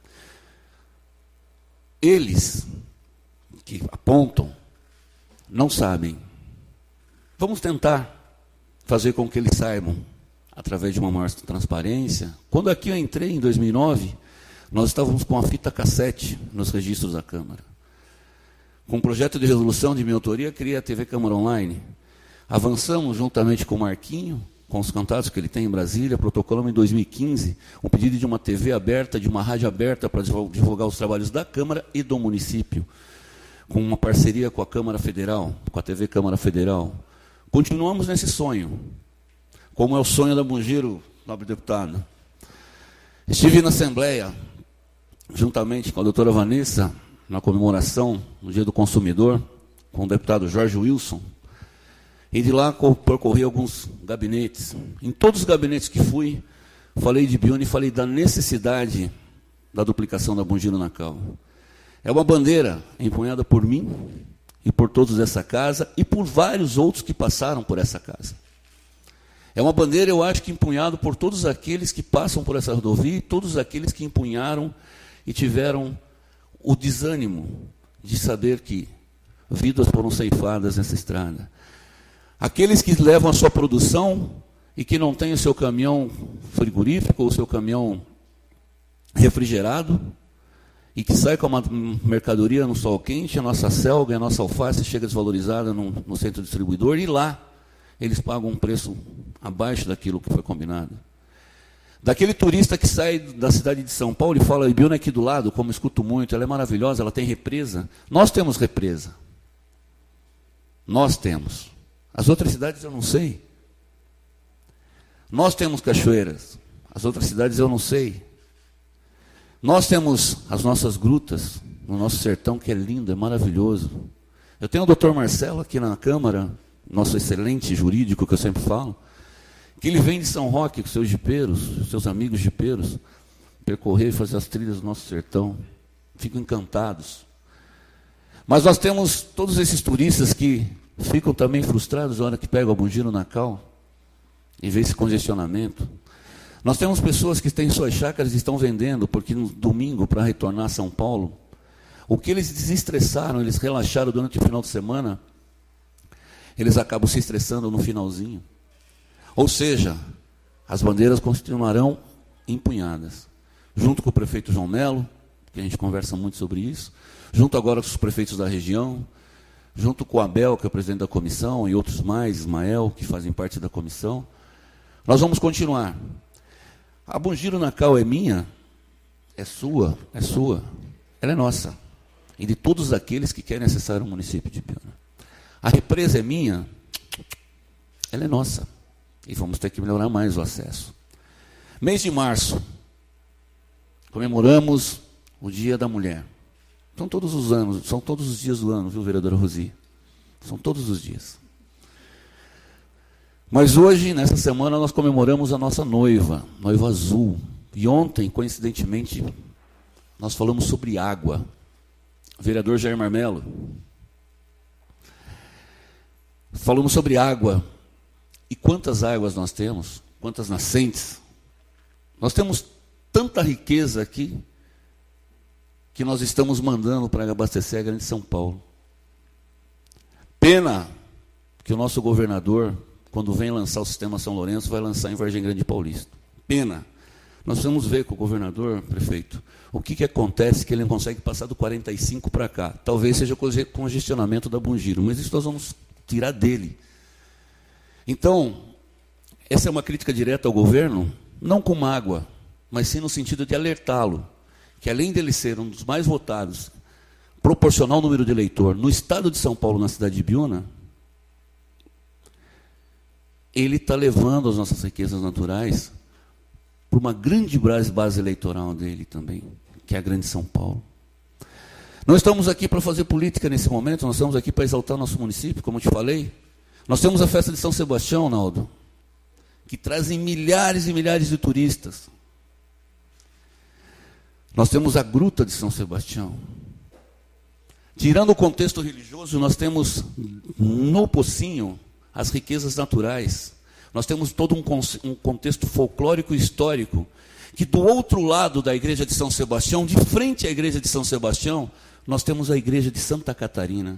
Eles que apontam, não sabem. Vamos tentar fazer com que eles saibam, através de uma maior transparência. Quando aqui eu entrei, em 2009, nós estávamos com a fita cassete nos registros da Câmara. Com um projeto de resolução de minha autoria, criei a TV Câmara Online. Avançamos juntamente com o Marquinho, com os contatos que ele tem em Brasília, protocolamos em 2015 um pedido de uma TV aberta, de uma rádio aberta para divulgar os trabalhos da Câmara e do município, com uma parceria com a Câmara Federal, com a TV Câmara Federal. Continuamos nesse sonho, como é o sonho da Bugiro, nobre deputado. Estive na Assembleia, juntamente com a doutora Vanessa, na comemoração, no Dia do Consumidor, com o deputado Jorge Wilson, e de lá percorri alguns gabinetes. Em todos os gabinetes que fui, falei de Biúna e falei da necessidade da duplicação da Bugiro Nacal. É uma bandeira empunhada por mim e por todos dessa casa e por vários outros que passaram por essa casa. É uma bandeira, eu acho, que empunhada por todos aqueles que passam por essa rodovia e todos aqueles que empunharam e tiveram o desânimo de saber que vidas foram ceifadas nessa estrada. Aqueles que levam a sua produção e que não têm o seu caminhão frigorífico ou o seu caminhão refrigerado e que sai com uma mercadoria no sol quente, a nossa selga, a nossa alface chega desvalorizada no centro distribuidor e lá eles pagam um preço abaixo daquilo que foi combinado. Daquele turista que sai da cidade de São Paulo e fala, Ibiúna é aqui do lado, como escuto muito, ela é maravilhosa, ela tem represa. Nós temos represa. Nós temos. As outras cidades eu não sei. Nós temos cachoeiras. As outras cidades eu não sei. Nós temos as nossas grutas no nosso sertão, que é lindo, é maravilhoso. Eu tenho o Dr. Marcelo aqui na Câmara, nosso excelente jurídico, que eu sempre falo, que ele vem de São Roque com seus jipeiros, seus amigos jipeiros, percorrer e fazer as trilhas do nosso sertão. Ficam encantados. Mas nós temos todos esses turistas que ficam também frustrados na hora que pegam a Bugiro Nacal e vê esse congestionamento. Nós temos pessoas que têm suas chácaras e estão vendendo, porque no domingo, para retornar a São Paulo, o que eles desestressaram, eles relaxaram durante o final de semana, eles acabam se estressando no finalzinho. Ou seja, as bandeiras continuarão empunhadas. Junto com o prefeito João Melo, que a gente conversa muito sobre isso, junto agora com os prefeitos da região, junto com o Abel, que é o presidente da comissão, e outros mais, Ismael, que fazem parte da comissão, nós vamos continuar. A Bugiro Nacal é minha, é sua, ela é nossa. E de todos aqueles que querem acessar o município de Ibiúna. A represa é minha, ela é nossa. E vamos ter que melhorar mais o acesso. Mês de março, comemoramos o Dia da Mulher. São todos os anos, são todos os dias do ano, viu, vereadora Rosi? São todos os dias. Mas hoje, nessa semana, nós comemoramos a nossa noiva azul. E ontem, coincidentemente, nós falamos sobre água. O vereador Jair Marmelo. Falamos sobre água. E quantas águas nós temos? Quantas nascentes? Nós temos tanta riqueza aqui que nós estamos mandando para abastecer a Grande São Paulo. Pena que o nosso governador, quando vem lançar o sistema São Lourenço, vai lançar em Vargem Grande Paulista. Pena. Nós precisamos ver com o governador, prefeito, o que acontece que ele não consegue passar do 45 para cá. Talvez seja o congestionamento da Bugiro, mas isso nós vamos tirar dele. Então, essa é uma crítica direta ao governo, não com mágoa, mas sim no sentido de alertá-lo, que além dele ser um dos mais votados, proporcional ao número de eleitor, no estado de São Paulo, na cidade de Ibiúna, ele está levando as nossas riquezas naturais para uma grande base eleitoral dele também, que é a Grande São Paulo. Não estamos aqui para fazer política nesse momento, nós estamos aqui para exaltar nosso município, como eu te falei. Nós temos a festa de São Sebastião, Naldo, que trazem milhares e milhares de turistas. Nós temos a Gruta de São Sebastião. Tirando o contexto religioso, nós temos no Pocinho as riquezas naturais. Nós temos todo um contexto folclórico e histórico, que do outro lado da igreja de São Sebastião, de frente à igreja de São Sebastião, nós temos a igreja de Santa Catarina.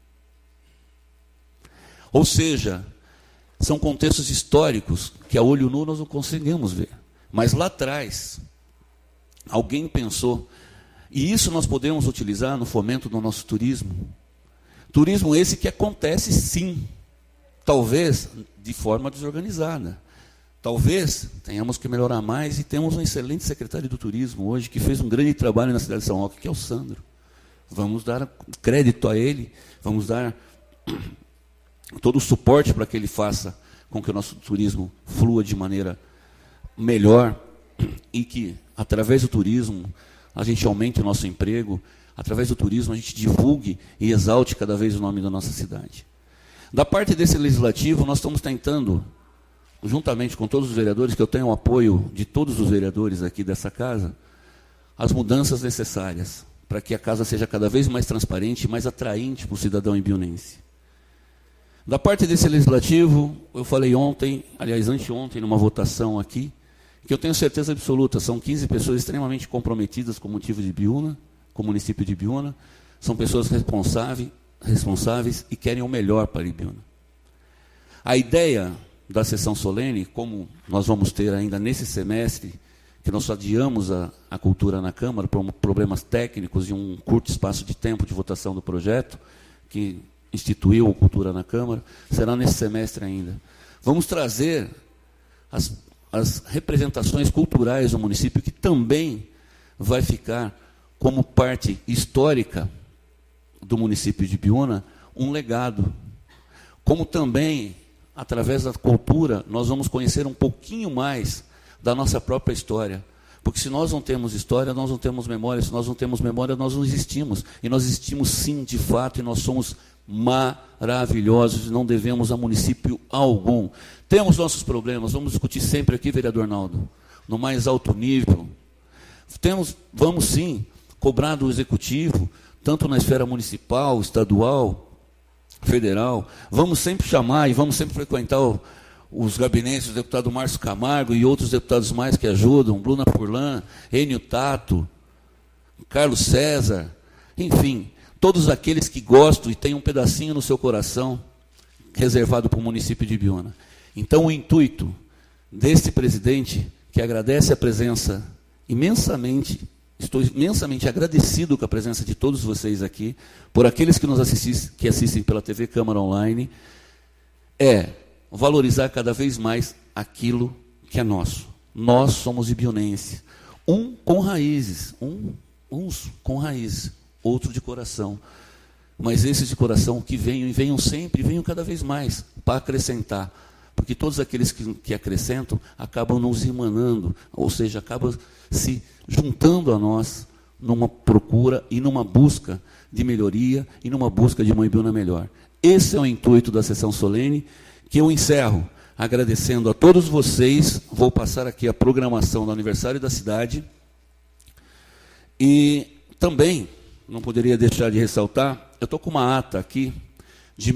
Ou seja, são contextos históricos que a olho nu nós não conseguimos ver. Mas lá atrás, alguém pensou, e isso nós podemos utilizar no fomento do nosso turismo. Turismo esse que acontece sim, talvez de forma desorganizada. Talvez tenhamos que melhorar mais, e temos um excelente secretário do turismo hoje, que fez um grande trabalho na cidade de São Roque, que é o Sandro. Vamos dar crédito a ele, vamos dar todo o suporte para que ele faça com que o nosso turismo flua de maneira melhor e que, através do turismo, a gente aumente o nosso emprego, através do turismo, a gente divulgue e exalte cada vez o nome da nossa cidade. Da parte desse legislativo, nós estamos tentando, juntamente com todos os vereadores, que eu tenho o apoio de todos os vereadores aqui dessa casa, as mudanças necessárias para que a casa seja cada vez mais transparente e mais atraente para o cidadão ibiunense. Da parte desse legislativo, eu falei ontem, aliás, anteontem, numa votação aqui, que eu tenho certeza absoluta, são 15 pessoas extremamente comprometidas com o motivo de Ibiúna, com o município de Ibiúna, são pessoas responsáveis e querem o melhor para Ibiúna. A ideia da sessão solene, como nós vamos ter ainda nesse semestre, que nós adiamos a cultura na Câmara por problemas técnicos e um curto espaço de tempo de votação do projeto, que instituiu a cultura na Câmara, será nesse semestre ainda. Vamos trazer as representações culturais do município, que também vai ficar como parte histórica do município de Ibiúna, um legado. Como também, através da cultura, nós vamos conhecer um pouquinho mais da nossa própria história. Porque se nós não temos história, nós não temos memória. Se nós não temos memória, nós não existimos. E nós existimos sim, de fato, e nós somos maravilhosos, não devemos a município algum. Temos nossos problemas, vamos discutir sempre aqui, vereador Naldo, no mais alto nível. Vamos sim cobrar do executivo, tanto na esfera municipal, estadual, federal. Vamos sempre chamar e vamos sempre frequentar os gabinetes do deputado Márcio Camargo e outros deputados mais que ajudam, Bruna Furlan, Enio Tato, Carlos César, enfim, todos aqueles que gostam e têm um pedacinho no seu coração reservado para o município de Ibiúna. Então, o intuito desse presidente, que agradece a presença imensamente, estou imensamente agradecido com a presença de todos vocês aqui, por aqueles que nos assistem pela TV Câmara Online, é valorizar cada vez mais aquilo que é nosso. Nós somos ibiunenses. Com raízes, uns com raízes, outro de coração. Mas esses de coração que venham, e venham sempre, e venham cada vez mais, para acrescentar. Porque todos aqueles que acrescentam acabam nos emanando, ou seja, acabam se juntando a nós numa procura e numa busca de melhoria e numa busca de uma Ibiúna melhor. Esse é o intuito da sessão solene, que eu encerro agradecendo a todos vocês. Vou passar aqui a programação do aniversário da cidade. E também, não poderia deixar de ressaltar, eu estou com uma ata aqui de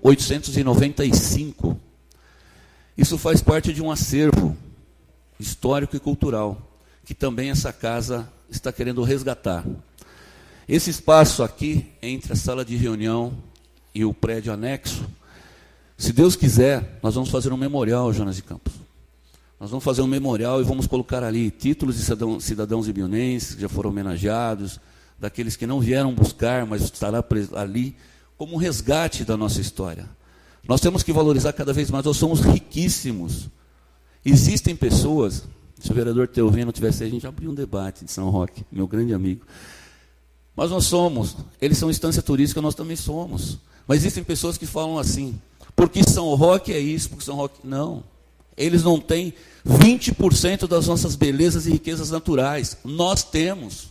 1895. Isso faz parte de um acervo histórico e cultural, que também essa casa está querendo resgatar. Esse espaço aqui, entre a sala de reunião e o prédio anexo, se Deus quiser, nós vamos fazer um memorial, Jonas de Campos. Nós vamos fazer um memorial e vamos colocar ali títulos de cidadãos ibiunenses que já foram homenageados, daqueles que não vieram buscar, mas estará ali como um resgate da nossa história. Nós temos que valorizar cada vez mais, nós somos riquíssimos. Existem pessoas, se o vereador Teovino tivesse aí, a gente abriu um debate de São Roque, meu grande amigo. Mas nós somos, eles são instância turística, nós também somos. Mas existem pessoas que falam assim, porque São Roque é isso, porque São Roque... Não, eles não têm 20% das nossas belezas e riquezas naturais. Nós temos.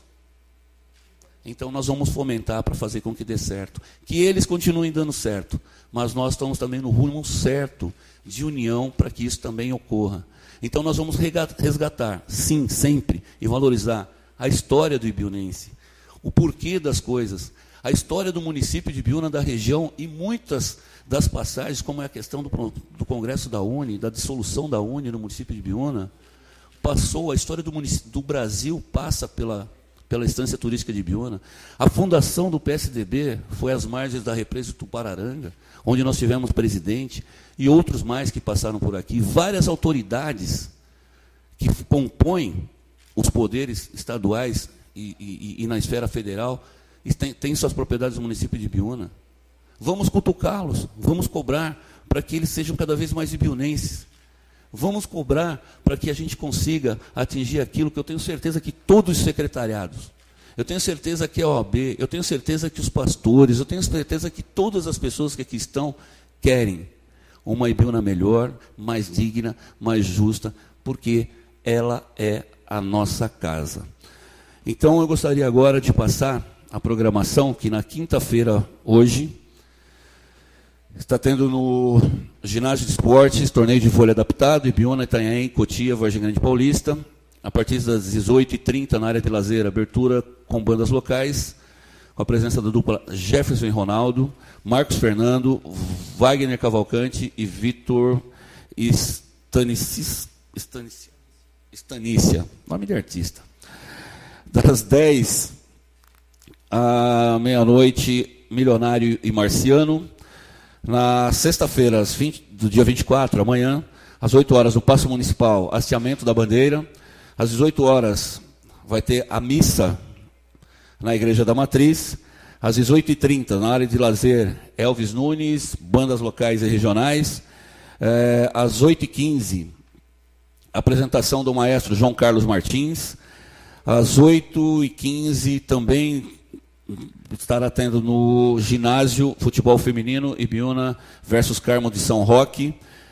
Então nós vamos fomentar para fazer com que dê certo. Que eles continuem dando certo. Mas nós estamos também no rumo certo de união para que isso também ocorra. Então nós vamos resgatar, sim, sempre, e valorizar a história do ibiunense. O porquê das coisas. A história do município de Ibiúna, da região, e muitas das passagens, como é a questão do Congresso da UNE, da dissolução da UNE no município de Ibiúna, passou, a história do Brasil passa pela Estância Turística de Ibiúna. A fundação do PSDB foi às margens da represa de Tupararanga, onde nós tivemos presidente, e outros mais que passaram por aqui. Várias autoridades que compõem os poderes estaduais e na esfera federal têm suas propriedades no município de Ibiúna. Vamos cutucá-los, vamos cobrar para que eles sejam cada vez mais ibiunenses. Vamos cobrar para que a gente consiga atingir aquilo que eu tenho certeza que todos os secretariados, eu tenho certeza que a OAB, eu tenho certeza que os pastores, eu tenho certeza que todas as pessoas que aqui estão querem uma Ibiúna melhor, mais digna, mais justa, porque ela é a nossa casa. Então eu gostaria agora de passar a programação que na quinta-feira, hoje, está tendo no Ginásio de Esportes, torneio de vôlei adaptado, Ibiúna, Itanhaém, Cotia, Vargem Grande Paulista, a partir das 18h30 na área de lazer, abertura com bandas locais, com a presença da dupla Jefferson e Ronaldo, Marcos Fernando, Wagner Cavalcante e Vitor Stanícia, nome de artista. Das 10 à meia-noite, Milionário e Marciano. Na sexta-feira, do dia 24, amanhã, às 8 horas, no Paço Municipal, hasteamento da bandeira. Às 18 horas, vai ter a missa na Igreja da Matriz. Às 18h30, na área de lazer, Elvis Nunes, bandas locais e regionais. Às 8h15, apresentação do maestro João Carlos Martins. Às 8h15, também estará tendo no ginásio futebol feminino Ibiúna versus Carmo de São Roque,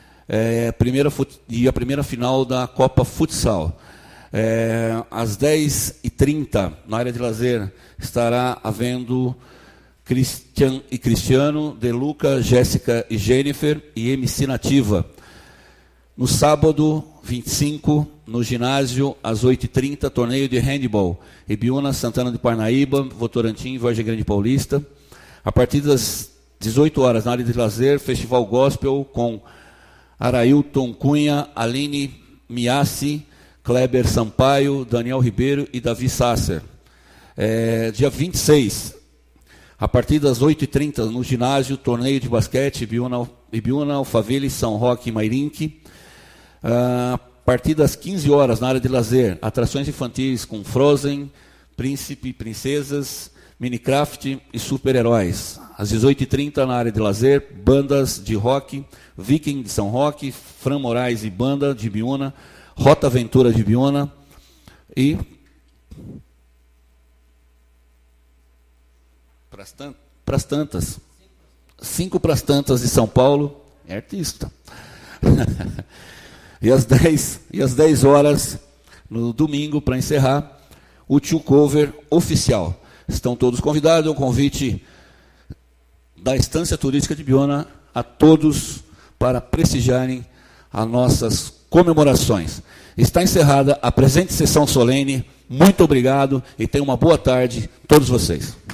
a primeira final da Copa Futsal. Às 10h30, na área de lazer, estará havendo Cristian e Cristiano, De Luca, Jéssica e Jennifer e MC Nativa. No sábado, 25, no ginásio, às 8h30, torneio de handball, Ibiúna, Santana de Parnaíba, Votorantim, Vargem Grande Paulista. A partir das 18 horas, na área de lazer, Festival Gospel com Arailton Cunha, Aline Miassi, Kleber Sampaio, Daniel Ribeiro e Davi Sasser. Dia 26, a partir das 8h30, no ginásio, torneio de basquete, Ibiúna, Alphaville, São Roque e Mairinque. A partir das 15 horas, na área de lazer, atrações infantis com Frozen, Príncipe, Princesas, Minecraft e super-heróis. Às 18h30, na área de lazer, bandas de rock, Viking de São Roque, Fran Moraes e banda de Ibiúna, Rota Aventura de Ibiúna e pras tantas, 5 pras tantas de São Paulo, é artista. E às 10 horas, no domingo, para encerrar, o Tio Cover oficial. Estão todos convidados, é um convite da Estância Turística de Ibiúna a todos para prestigiarem as nossas comemorações. Está encerrada a presente sessão solene. Muito obrigado e tenham uma boa tarde, todos vocês.